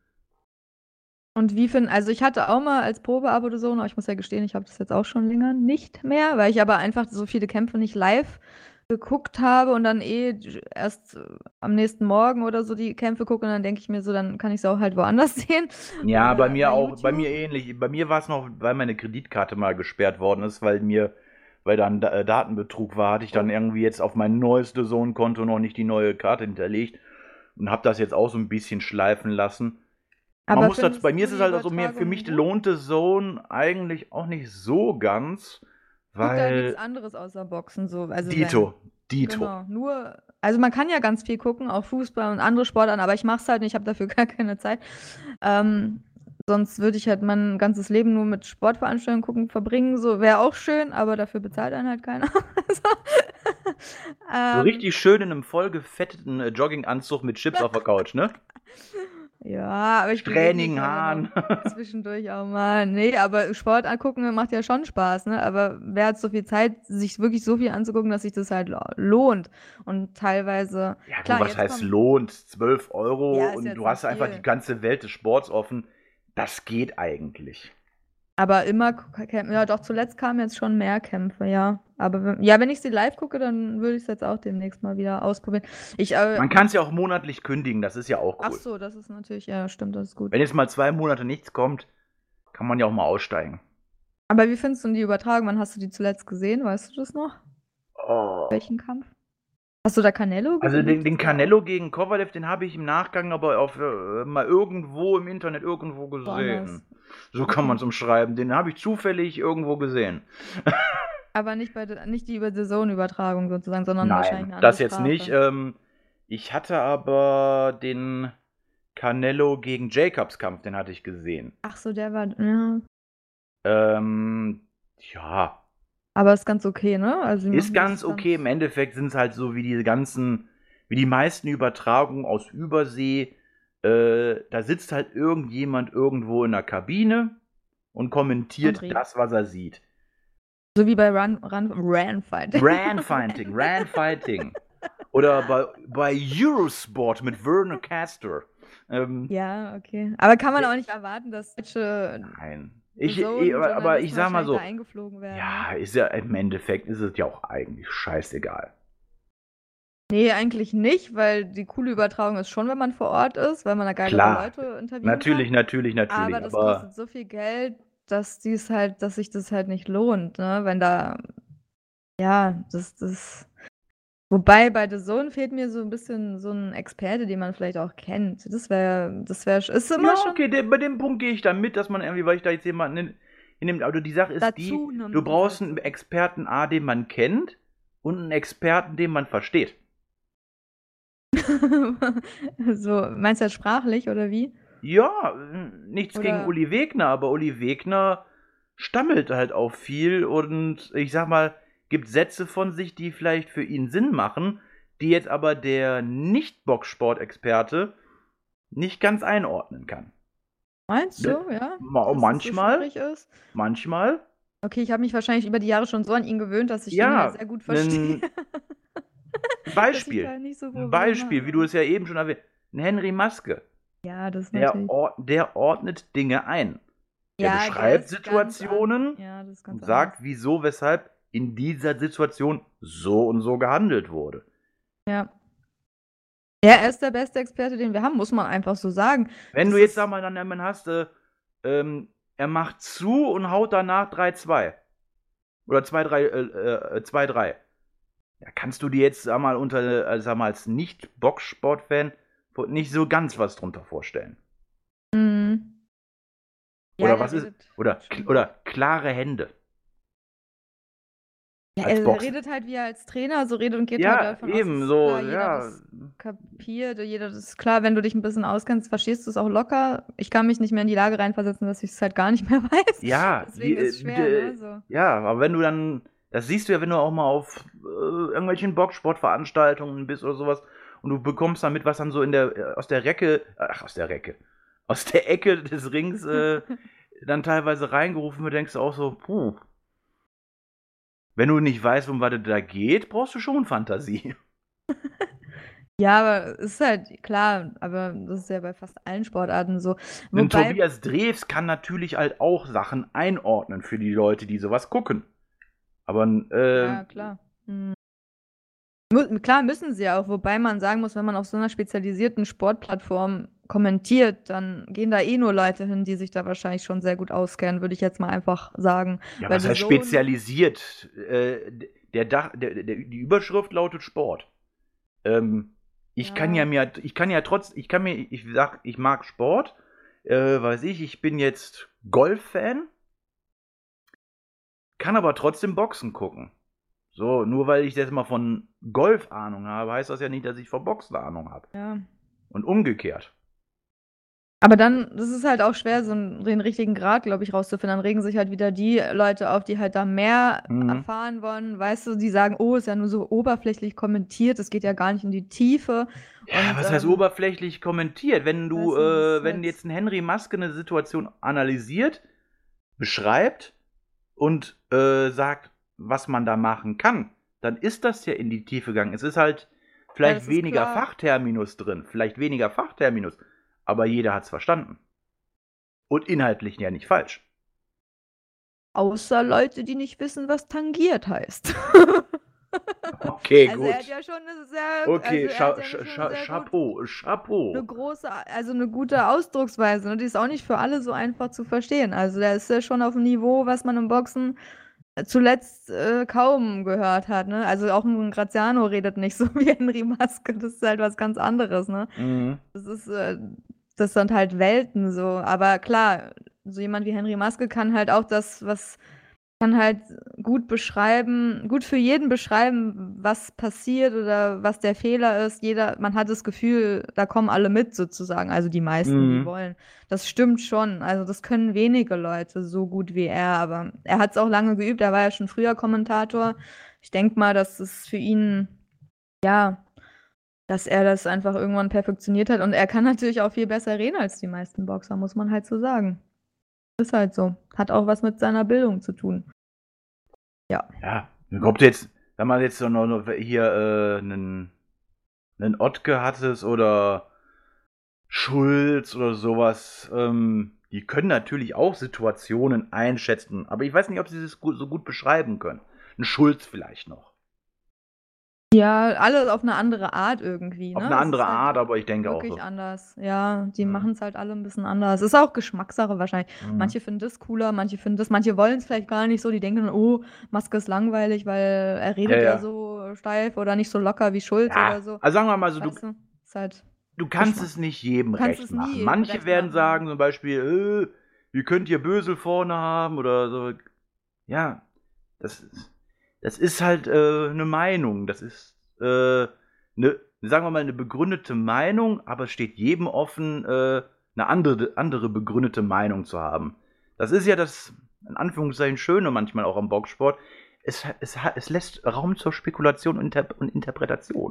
Und wie finden, also ich hatte auch mal als Probeabo The Zone, aber ich muss ja gestehen, ich habe das jetzt auch schon länger nicht mehr, weil ich aber einfach so viele Kämpfe nicht live geguckt habe und dann eh j- erst äh, am nächsten Morgen oder so die Kämpfe gucke und dann denke ich mir so, dann kann ich es auch halt woanders sehen Ja, bei oder mir bei auch, bei YouTube. mir ähnlich. Bei mir war es noch, weil meine Kreditkarte mal gesperrt worden ist, weil mir, weil dann Da- äh, Datenbetrug war, hatte ich dann Oh. irgendwie jetzt auf mein neues D A Z N-Konto noch nicht die neue Karte hinterlegt und habe das jetzt auch so ein bisschen schleifen lassen. Man Aber muss das, bei findest mir du ist es die halt auch so, mir, für mich Übertragung gut? lohnt The Zone eigentlich auch nicht so ganz, Guckt da nichts weil anderes außer Boxen so, also wenn. Dito, Dito. Genau, nur, also man kann ja ganz viel gucken, auch Fußball und andere Sportarten, aber ich mache es halt nicht, ich habe dafür gar keine Zeit. Ähm, sonst würde ich halt mein ganzes Leben nur mit Sportveranstaltungen gucken, verbringen, so wäre auch schön, aber dafür bezahlt einen halt keiner. So. So Ähm, richtig schön in einem vollgefetteten äh, Jogginganzug mit Chips auf der Couch, ne? ja, aber ich bewege mich Strähnigen ja dann auch Haaren. zwischendurch auch mal. Nee, aber Sport angucken macht ja schon Spaß, ne? Aber wer hat so viel Zeit, sich wirklich so viel anzugucken, dass sich das halt lo- lohnt? Und teilweise, Ja, gut, klar, was jetzt heißt kommen, lohnt? zwölf Euro ja, ist und jetzt du nicht hast einfach die viel. ganze Welt des Sports offen. Das geht eigentlich. Aber immer, k- Kämpfe, ja, doch, zuletzt kamen jetzt schon mehr Kämpfe, ja. Aber wenn, ja, wenn ich sie live gucke, dann würde ich es jetzt auch demnächst mal wieder ausprobieren. Ich, äh, Man kann es ja auch monatlich kündigen, das ist ja auch ach cool. so, das ist natürlich, ja, stimmt, das ist gut. Wenn jetzt mal zwei Monate nichts kommt, kann man ja auch mal aussteigen. Aber wie findest du denn die Übertragung? Wann hast du die zuletzt gesehen? Weißt du das noch? Oh. Welchen Kampf? Hast du da Canelo Also gesehen? den, Lief den das da auch? Canelo gegen Kovalev, den habe ich im Nachgang aber auf, äh, mal irgendwo im Internet irgendwo Woanders. gesehen. So kann man es Okay. umschreiben. Den habe ich zufällig irgendwo gesehen. Aber nicht bei der, nicht die über The Zone-Übertragung sozusagen, sondern wahrscheinlich Nein, eine andere das jetzt nicht. Sprache. Ähm, ich hatte aber den Canelo gegen Jacobs Kampf, den hatte ich gesehen. Ach so, der war, ja. Ähm, ja, Aber ist ganz okay, ne? Also die ist machen ganz das okay. Im ganz. Endeffekt sind es halt so wie die ganzen, wie die meisten Übertragungen aus Übersee. Äh, da sitzt halt irgendjemand irgendwo in der Kabine und Und kommentiert redet. das, was er sieht. So wie bei Run, Run, Ran Fighting. Ran-Fighting, Ran-Fighting. Oder bei, bei Eurosport mit Werner Castor. Ähm, Ja, okay. Aber kann man Ja. auch nicht erwarten, dass deutsche nein. The Ich, ich, aber aber ich Zone-Journalisten sag mal wahrscheinlich da so, eingeflogen werden, ne? ja, ist ja im Endeffekt ist es ja auch eigentlich scheißegal. Nee, eigentlich nicht, weil die coole Übertragung ist schon, wenn man vor Ort ist, weil man da geilere Klar, Leute interviewen kann. natürlich, natürlich, Aber natürlich, das aber kostet so viel Geld, dass dies halt, dass sich das halt nicht lohnt, ne? Wenn da, ja, das, das. Wobei bei The Zone fehlt mir so ein bisschen so ein Experte, den man vielleicht auch kennt. Das wäre, das wäre, ist immer ja, schon okay, de, bei dem Punkt gehe ich dann mit, dass man irgendwie, weil ich da jetzt jemanden hinnimmt, aber die Sache ist die, dazu nimmt du brauchst halt einen so. Experten A, den man kennt und einen Experten, den man versteht. So, meinst du jetzt sprachlich oder wie? Ja, äh, nichts gegen Oder, Uli Wegner, aber Uli Wegner stammelt halt auch viel und ich sag mal, gibt Sätze von sich, die vielleicht für ihn Sinn machen, die jetzt aber der Nicht-Boxsport-Experte nicht ganz einordnen kann. meinst Ne? du, ja? Ma- Dass das so Manchmal, schwierig ist? manchmal, Okay, ich habe mich wahrscheinlich über die Jahre schon so an ihn gewöhnt, dass ich ihn halt ja, sehr gut verstehe. ein Dass ich da Beispiel, nicht so ein Probleme Beispiel, wie du habe. es ja eben schon erwähnt, ein Henry Maske, Ja, das der, natürlich. or der ordnet Dinge ein. Der Ja, der beschreibt ist ganz an. Situationen Ja, das ist ganz und anders. sagt, wieso, weshalb in dieser Situation so und so gehandelt wurde. Ja. Ja, er ist der beste Experte, den wir haben, muss man einfach so sagen. Wenn Das du jetzt, ist, sag mal, dann jemanden hast, äh, ähm, er macht zu und haut danach drei zwei. Oder zwei drei, äh, äh, zwei drei. Da kannst du dir jetzt, sag mal, unter, äh, sag mal, als Nicht-Boxsport-Fan nicht so ganz was drunter vorstellen. mhm. Ja, Oder der was ist, redet oder, halt schon. oder klare Hände Ja, als er Boxen. redet halt, wie er als Trainer so redet und geht halt Ja, davon aus, eben, dass so, klar, jeder ja. das kapiert, jeder das ist klar, wenn du dich ein bisschen auskennst, verstehst du es auch locker. Ich kann mich nicht mehr in die Lage reinversetzen, dass ich es halt gar nicht mehr weiß. Ja, Deswegen die, ist es äh, schwer, d- ne? So. ja, aber wenn du dann, das siehst du ja, wenn du auch mal auf äh, irgendwelchen Boxsportveranstaltungen bist oder sowas und du bekommst dann mit, was dann so in der, äh, aus der Recke, ach, aus der Recke, aus der Ecke des Rings äh, dann teilweise reingerufen wird, denkst du auch so, puh, wenn du nicht weißt, um was es da geht, brauchst du schon Fantasie. Ja, aber es ist halt klar, aber das ist ja bei fast allen Sportarten so. Ein Wobei, Tobias Drews kann natürlich halt auch Sachen einordnen für die Leute, die sowas gucken. Aber äh, ja, klar. Hm. Mu- Klar müssen sie ja auch, wobei man sagen muss, wenn man auf so einer spezialisierten Sportplattform kommentiert, dann gehen da eh nur Leute hin, die sich da wahrscheinlich schon sehr gut auskennen, würde ich jetzt mal einfach sagen. Ja, Weil was The heißt Zone, spezialisiert? Äh, der Dach, der, der, die Überschrift lautet Sport. Ähm, ich kann ja ja, mir, ich kann ja trotz, ich kann mir, ich sag, ich mag Sport, äh, weiß ich, ich bin jetzt Golf-Fan, kann aber trotzdem Boxen gucken. So, nur weil ich jetzt mal von Golf Ahnung habe, heißt das ja nicht, dass ich von Boxen Ahnung habe. ja. Und umgekehrt. Aber dann, das ist halt auch schwer, so einen, den richtigen Grad, glaube ich, rauszufinden. Dann regen sich halt wieder die Leute auf, die halt da mehr Mhm. erfahren wollen. Weißt du, die sagen, oh, ist ja nur so oberflächlich kommentiert, es geht ja gar nicht in die Tiefe. Ja, Und was heißt ähm, oberflächlich kommentiert? Wenn du, weißt du, das äh, ist wenn halt, jetzt ein Henry Maske eine Situation analysiert, beschreibt und äh, sagt, was man da machen kann, dann ist das ja in die Tiefe gegangen. Es ist halt ja, vielleicht das ist weniger klar. Fachterminus drin, vielleicht weniger Fachterminus, aber jeder hat's verstanden. Und inhaltlich ja nicht falsch. Außer Leute, die nicht wissen, was tangiert heißt. Okay, Also er hat gut. ja schon eine sehr, also Okay, er hat Cha ja Cha schon Cha sehr gut Chapeau, eine Chapeau. große, also eine gute Ausdrucksweise. Ne? Die ist auch nicht für alle so einfach zu verstehen. Also der ist ja schon auf einem Niveau, was man im Boxen zuletzt äh, kaum gehört hat. Ne? Also auch ein Graziano redet nicht so wie Henry Maske. Das ist halt was ganz anderes. Ne? Mhm. Das ist, äh, das sind halt Welten so. Aber klar, so jemand wie Henry Maske kann halt auch das, was kann halt gut beschreiben, gut für jeden beschreiben, was passiert oder was der Fehler ist. Jeder, man hat das Gefühl, da kommen alle mit sozusagen, also die meisten, die Mhm. wollen. Das stimmt schon. Also das können wenige Leute so gut wie er, aber er hat es auch lange geübt. Er war ja schon früher Kommentator. Ich denke mal, dass es für ihn, ja, dass er das einfach irgendwann perfektioniert hat. Und er kann natürlich auch viel besser reden als die meisten Boxer, muss man halt so sagen. Ist halt so. Hat auch was mit seiner Bildung zu tun. Ja. Ja, ob du jetzt, wenn man jetzt so noch noch hier äh, einen, einen Ottke hattest oder Schulz oder sowas, ähm, die können natürlich auch Situationen einschätzen, aber ich weiß nicht, ob sie das gut, so gut beschreiben können. Ein Schulz vielleicht noch. Ja, alle auf eine andere Art irgendwie, Auf ne? eine Es andere ist halt Art, aber ich denke auch wirklich so. anders. Ja, die Mhm. machen es halt alle ein bisschen anders. Ist auch Geschmackssache wahrscheinlich. Mhm. Manche finden das cooler, manche finden das, manche wollen es vielleicht gar nicht so. Die denken dann, oh, Maske ist langweilig, weil er Ja, redet ja ja. so steif oder nicht so locker wie Schulz Ja, oder so. also sagen wir mal so, du, Weißt du? Ist halt du kannst Geschmack. es nicht jedem Du kannst recht es machen. nie eben Manche recht werden machen, ne? sagen zum Beispiel, äh, wie könnt ihr Bösel vorne haben oder so. Ja, das ist, das ist halt äh, eine Meinung. Das ist äh, eine, sagen wir mal, eine begründete Meinung, aber es steht jedem offen, äh, eine andere, andere begründete Meinung zu haben. Das ist ja das, in Anführungszeichen, Schöne manchmal auch am Boxsport. Es, es, es lässt Raum zur Spekulation und, Inter und Interpretation.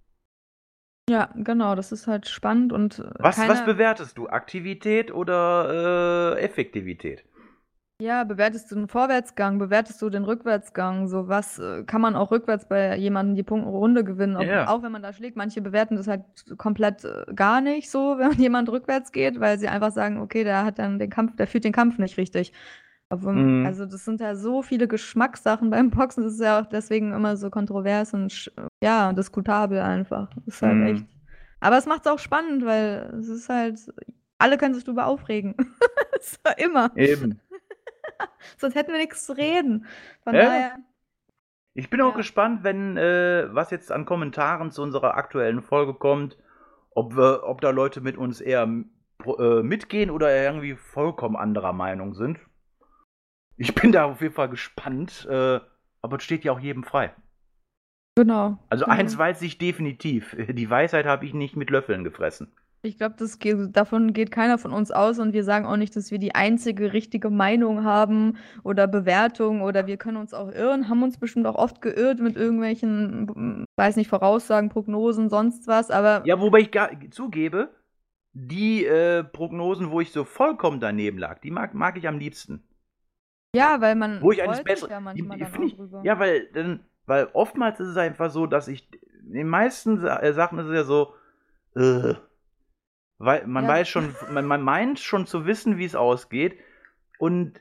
Ja, genau, das ist halt spannend und äh, Was, was keiner. bewertest du? Aktivität oder äh, Effektivität? Ja, bewertest du den Vorwärtsgang, bewertest du den Rückwärtsgang? So was äh, kann man auch rückwärts bei jemandem die Punktrunde gewinnen, Ja, ob, ja. auch wenn man da schlägt. Manche bewerten das halt komplett äh, gar nicht so, wenn jemand rückwärts geht, weil sie einfach sagen, okay, der hat dann den Kampf, der führt den Kampf nicht richtig. Obwohl, Mhm. also das sind ja so viele Geschmackssachen beim Boxen, das ist ja auch deswegen immer so kontrovers und sch- ja, diskutabel einfach. Das ist halt echt. Mhm. Aber es macht es auch spannend, weil es ist halt, alle können sich drüber aufregen. Das ist ja immer. Eben. Sonst hätten wir nichts zu reden. Von Ja. daher, Ich bin auch ja. gespannt, wenn äh, was jetzt an Kommentaren zu unserer aktuellen Folge kommt, ob wir, ob da Leute mit uns eher pro- äh, mitgehen oder irgendwie vollkommen anderer Meinung sind. Ich bin da auf jeden Fall gespannt, äh, aber es steht ja auch jedem frei. Genau. Also eins Also, weiß ich definitiv: Die Weisheit habe ich nicht mit Löffeln gefressen. ich glaube, das geht, davon geht keiner von uns aus und wir sagen auch nicht, dass wir die einzige richtige Meinung haben oder Bewertung oder wir können uns auch irren, haben uns bestimmt auch oft geirrt mit irgendwelchen, m, weiß nicht, Voraussagen, Prognosen, sonst was, aber Ja, wobei ich gar, zugebe, die äh, Prognosen, wo ich so vollkommen daneben lag, die mag, mag ich am liebsten. ja, weil man Wo ich eines freut sich besseren. ja Die, manchmal die dann finde auch ich. drüber. Ja, weil dann, weil oftmals ist es einfach so, dass ich. In den meisten Sa äh, Sachen ist es ja so, äh, weil man Ja, weiß schon, man, man meint schon zu wissen, wie es ausgeht. Und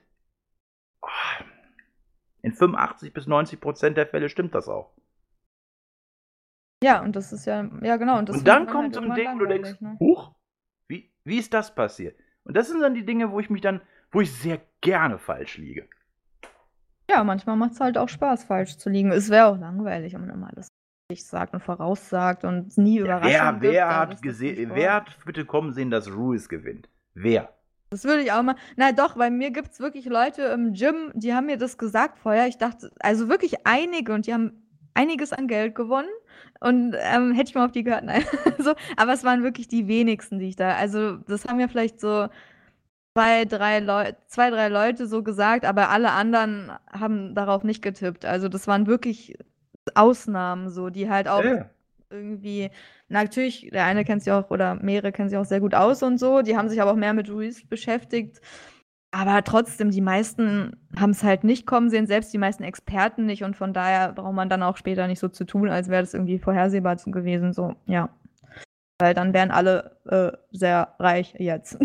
oh, in fünfundachtzig bis neunzig Prozent der Fälle stimmt das auch. Ja, und das ist ja, ja genau. Und, das Und dann findet man kommt halt so ein irgendwann Ding, wo du denkst, langweilig, ne? huch, wie, wie ist das passiert? Und das sind dann die Dinge, wo ich mich dann, wo ich sehr gerne falsch liege. Ja, manchmal macht es halt auch Spaß, falsch zu liegen. Es wäre auch langweilig, wenn man immer alles richtig sagt und voraussagt und es nie Ja, Überraschungen wer, gibt. wer Also hat das ist gesehen, furchtbar. wer hat bitte kommen sehen, dass Ruiz gewinnt? Wer? Das würde ich auch mal. Na doch, bei mir gibt es wirklich Leute im Gym, die haben mir das gesagt vorher. Ich dachte, also wirklich einige und die haben einiges an Geld gewonnen. Und ähm, hätte ich mal auf die gehört, nein. so, aber es waren wirklich die wenigsten, die ich da. Also, das haben ja vielleicht so zwei, drei Leute, zwei, drei Leute so gesagt, aber alle anderen haben darauf nicht getippt. Also, das waren wirklich Ausnahmen, so, die halt auch Ja. irgendwie, natürlich, der eine kennt sich auch, oder mehrere kennen sich auch sehr gut aus und so, die haben sich aber auch mehr mit Ruiz beschäftigt. Aber trotzdem, die meisten haben es halt nicht kommen sehen, selbst die meisten Experten nicht. Und von daher braucht man dann auch später nicht so zu tun, als wäre das irgendwie vorhersehbar gewesen. So, ja. Weil dann wären alle äh, sehr reich jetzt.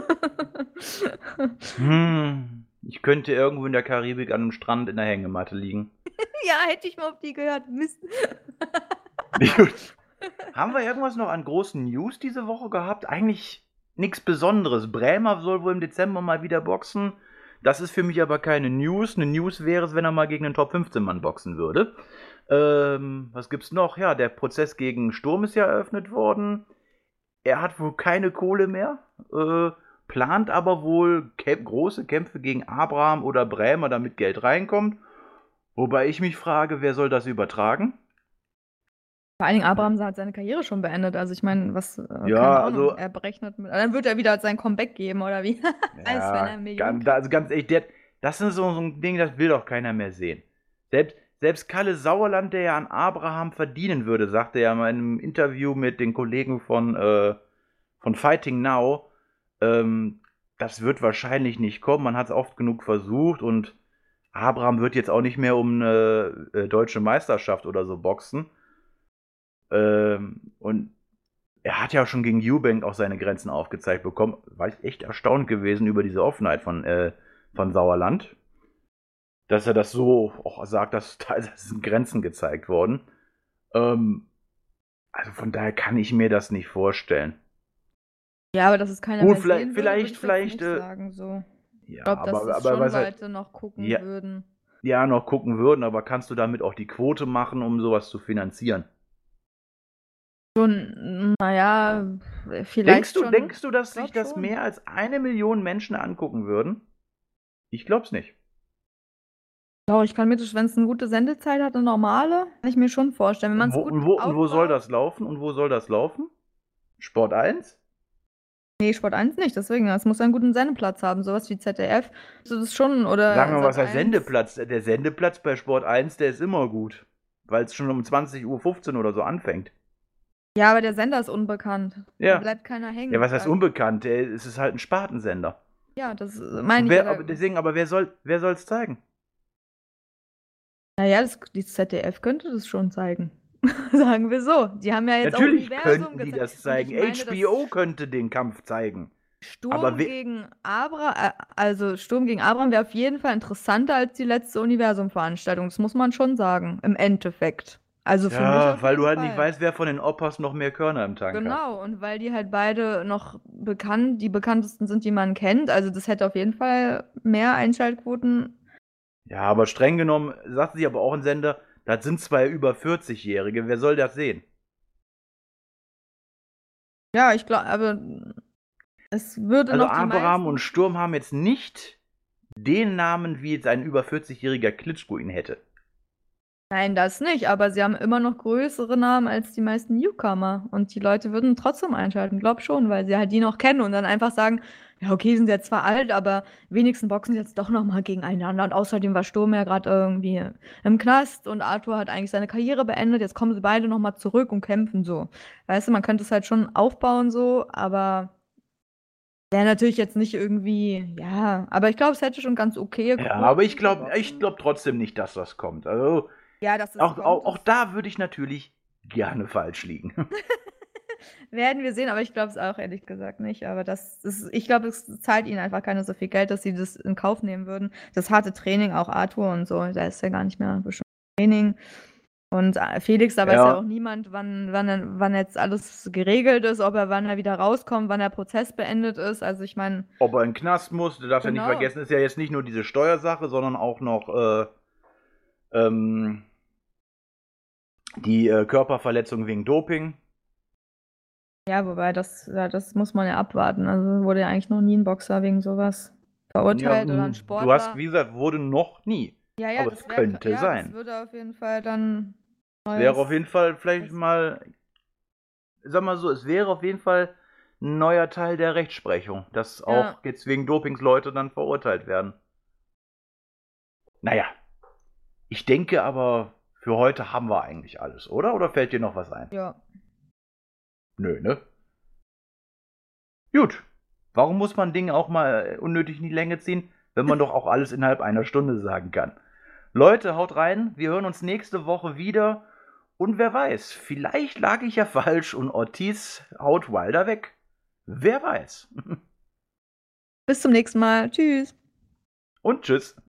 Hm, ich könnte irgendwo in der Karibik an einem Strand in der Hängematte liegen. Ja, hätte ich mal auf die gehört. Mist. Gut. Haben wir irgendwas noch an großen News diese Woche gehabt? Eigentlich nichts Besonderes. Brämer soll wohl im Dezember mal wieder boxen. Das ist für mich aber keine News. Eine News wäre es, wenn er mal gegen einen Top fünfzehn Mann boxen würde. Ähm, was gibt's noch? Ja, der Prozess gegen Sturm ist ja eröffnet worden. Er hat wohl keine Kohle mehr. Äh, plant aber wohl Kämp- große Kämpfe gegen Abraham oder Brämer, damit Geld reinkommt. Wobei ich mich frage, wer soll das übertragen? Vor allen Dingen, Abraham hat seine Karriere schon beendet. Also ich meine, was, äh, Ja, keine Ahnung, also- er berechnet mit. Dann wird er wieder sein Comeback geben, oder wie? Als wenn er Millionen ganz, also ganz ehrlich, der, das ist so, so ein Ding, das will doch keiner mehr sehen. Selbst, selbst Kalle Sauerland, der ja an Abraham verdienen würde, sagte er mal in einem Interview mit den Kollegen von, äh, von Fighting Now, ähm, das wird wahrscheinlich nicht kommen. Man hat es oft genug versucht und Abraham wird jetzt auch nicht mehr um eine äh, deutsche Meisterschaft oder so boxen. Ähm, und er hat ja schon gegen Eubank auch seine Grenzen aufgezeigt bekommen. War ich echt erstaunt gewesen über diese Offenheit von, äh, von Sauerland. Dass er das so auch sagt, dass da sind Grenzen gezeigt worden. Ähm, also von daher kann ich mir das nicht vorstellen. Ja, aber dass es keiner Gut, mehr vielleicht- sehen würde, vielleicht- würde ich vielleicht, jetzt nicht äh, sagen, so. Ja, Ich glaube, dass aber, es aber schon was halt, Leute noch gucken Ja. würden. ja, noch gucken würden, aber kannst du damit auch die Quote machen, um sowas zu finanzieren? Schon, naja, vielleicht Denkst du, schon. denkst du, dass Ich glaub sich das schon. mehr als eine Million Menschen angucken würden? Ich glaub's nicht. Doch, ich kann mir das, wenn es eine gute Sendezeit hat, eine normale, kann ich mir schon vorstellen. Wenn man es Wo, gut und, wo, und wo soll aufbaut- das laufen? Und wo soll das laufen? Sport eins? Nee, Sport eins nicht, deswegen. Es muss einen guten Sendeplatz haben, sowas wie Z D F. So, das ist schon, oder Sagen wir mal, was Sat heißt eins. Sendeplatz? Der Sendeplatz bei Sport eins, der ist immer gut. Weil es schon um zwanzig Uhr fünfzehn oder so anfängt. Ja, aber der Sender ist unbekannt. Ja. Da bleibt keiner hängen. Ja, was heißt Also, unbekannt? Der, es ist halt ein Spartensender. Ja, das äh, meine ich. Wer, ja, aber deswegen, aber wer soll wer soll's zeigen? Naja, das, die Z D F könnte das schon zeigen. Sagen wir so. Die haben ja jetzt Natürlich auch Universum könnten die gezeigt. das Und ich zeigen. meine, H B O könnte den Kampf zeigen. Sturm aber we- gegen Abraham, äh, also Sturm gegen Abraham wäre auf jeden Fall interessanter als die letzte Universum-Veranstaltung. Das muss man schon sagen, im Endeffekt. Also für mich Ja, auf weil jeden du halt Fall. nicht weißt, wer von den Oppas noch mehr Körner im Tank hat. Genau, und weil die halt beide noch bekannt, die bekanntesten sind, die man kennt. Also das hätte auf jeden Fall mehr Einschaltquoten. Ja, aber streng genommen, sagt sich aber auch ein Sender, das sind zwei über vierzig-Jährige. Wer soll das sehen? Ja, ich glaube, aber es würde Also noch die Abraham meisten... und Sturm haben jetzt nicht den Namen, wie jetzt ein über vierzig-jähriger Klitschko ihn hätte. Nein, das nicht, aber sie haben immer noch größere Namen als die meisten Newcomer. Und die Leute würden trotzdem einschalten, glaub schon, weil sie halt die noch kennen und dann einfach sagen, ja, okay, sind jetzt zwar alt, aber wenigstens boxen sie jetzt doch noch mal gegeneinander. Und außerdem war Sturm ja gerade irgendwie im Knast und Arthur hat eigentlich seine Karriere beendet. Jetzt kommen sie beide noch mal zurück und kämpfen so. Weißt du, man könnte es halt schon aufbauen so, aber wäre natürlich jetzt nicht irgendwie, ja, aber ich glaube, es hätte schon ganz okay Ja, Quoten aber ich für glaube Boxen. ich glaub trotzdem nicht, dass das kommt. Also Ja, dass es auch, kommt, auch, auch das da würde ich natürlich gerne falsch liegen. werden wir sehen, aber ich glaube es auch ehrlich gesagt nicht. Aber das ist, ich glaube, es zahlt ihnen einfach keiner so viel Geld, dass sie das in Kauf nehmen würden. Das harte Training, auch Arthur und so, da ist ja gar nicht mehr bestimmt Training. Und äh, Felix, da weiß Ja. ja auch niemand, wann, wann, er- wann jetzt alles geregelt ist, ob er wann er wieder rauskommt, wann der Prozess beendet ist. Also ich meine, Ob er in den Knast muss, du darfst ja Genau. nicht vergessen, ist ja jetzt nicht nur diese Steuersache, sondern auch noch äh, ähm, die äh, Körperverletzung wegen Doping. ja, wobei das, ja, das muss man ja abwarten. Also wurde ja eigentlich noch nie ein Boxer wegen sowas verurteilt Ja, oder ein Du Sportler. hast, wie gesagt, wurde noch nie. ja, ja, aber das es wär- könnte ja, sein. Das würde auf jeden Fall dann neues, Wäre auf jeden Fall vielleicht das- mal, sag mal so, es wäre auf jeden Fall ein neuer Teil der Rechtsprechung, dass Ja. auch jetzt wegen Dopings Leute dann verurteilt werden. Naja, ich denke aber, für heute haben wir eigentlich alles, oder? Oder fällt dir noch was ein? Ja. Nö, ne? Gut. Warum muss man Dinge auch mal unnötig in die Länge ziehen, wenn man doch auch alles innerhalb einer Stunde sagen kann? Leute, haut rein. Wir hören uns nächste Woche wieder. Und wer weiß, vielleicht lag ich ja falsch und Ortiz haut Wilder weg. Wer weiß. Bis zum nächsten Mal. Tschüss. Und tschüss.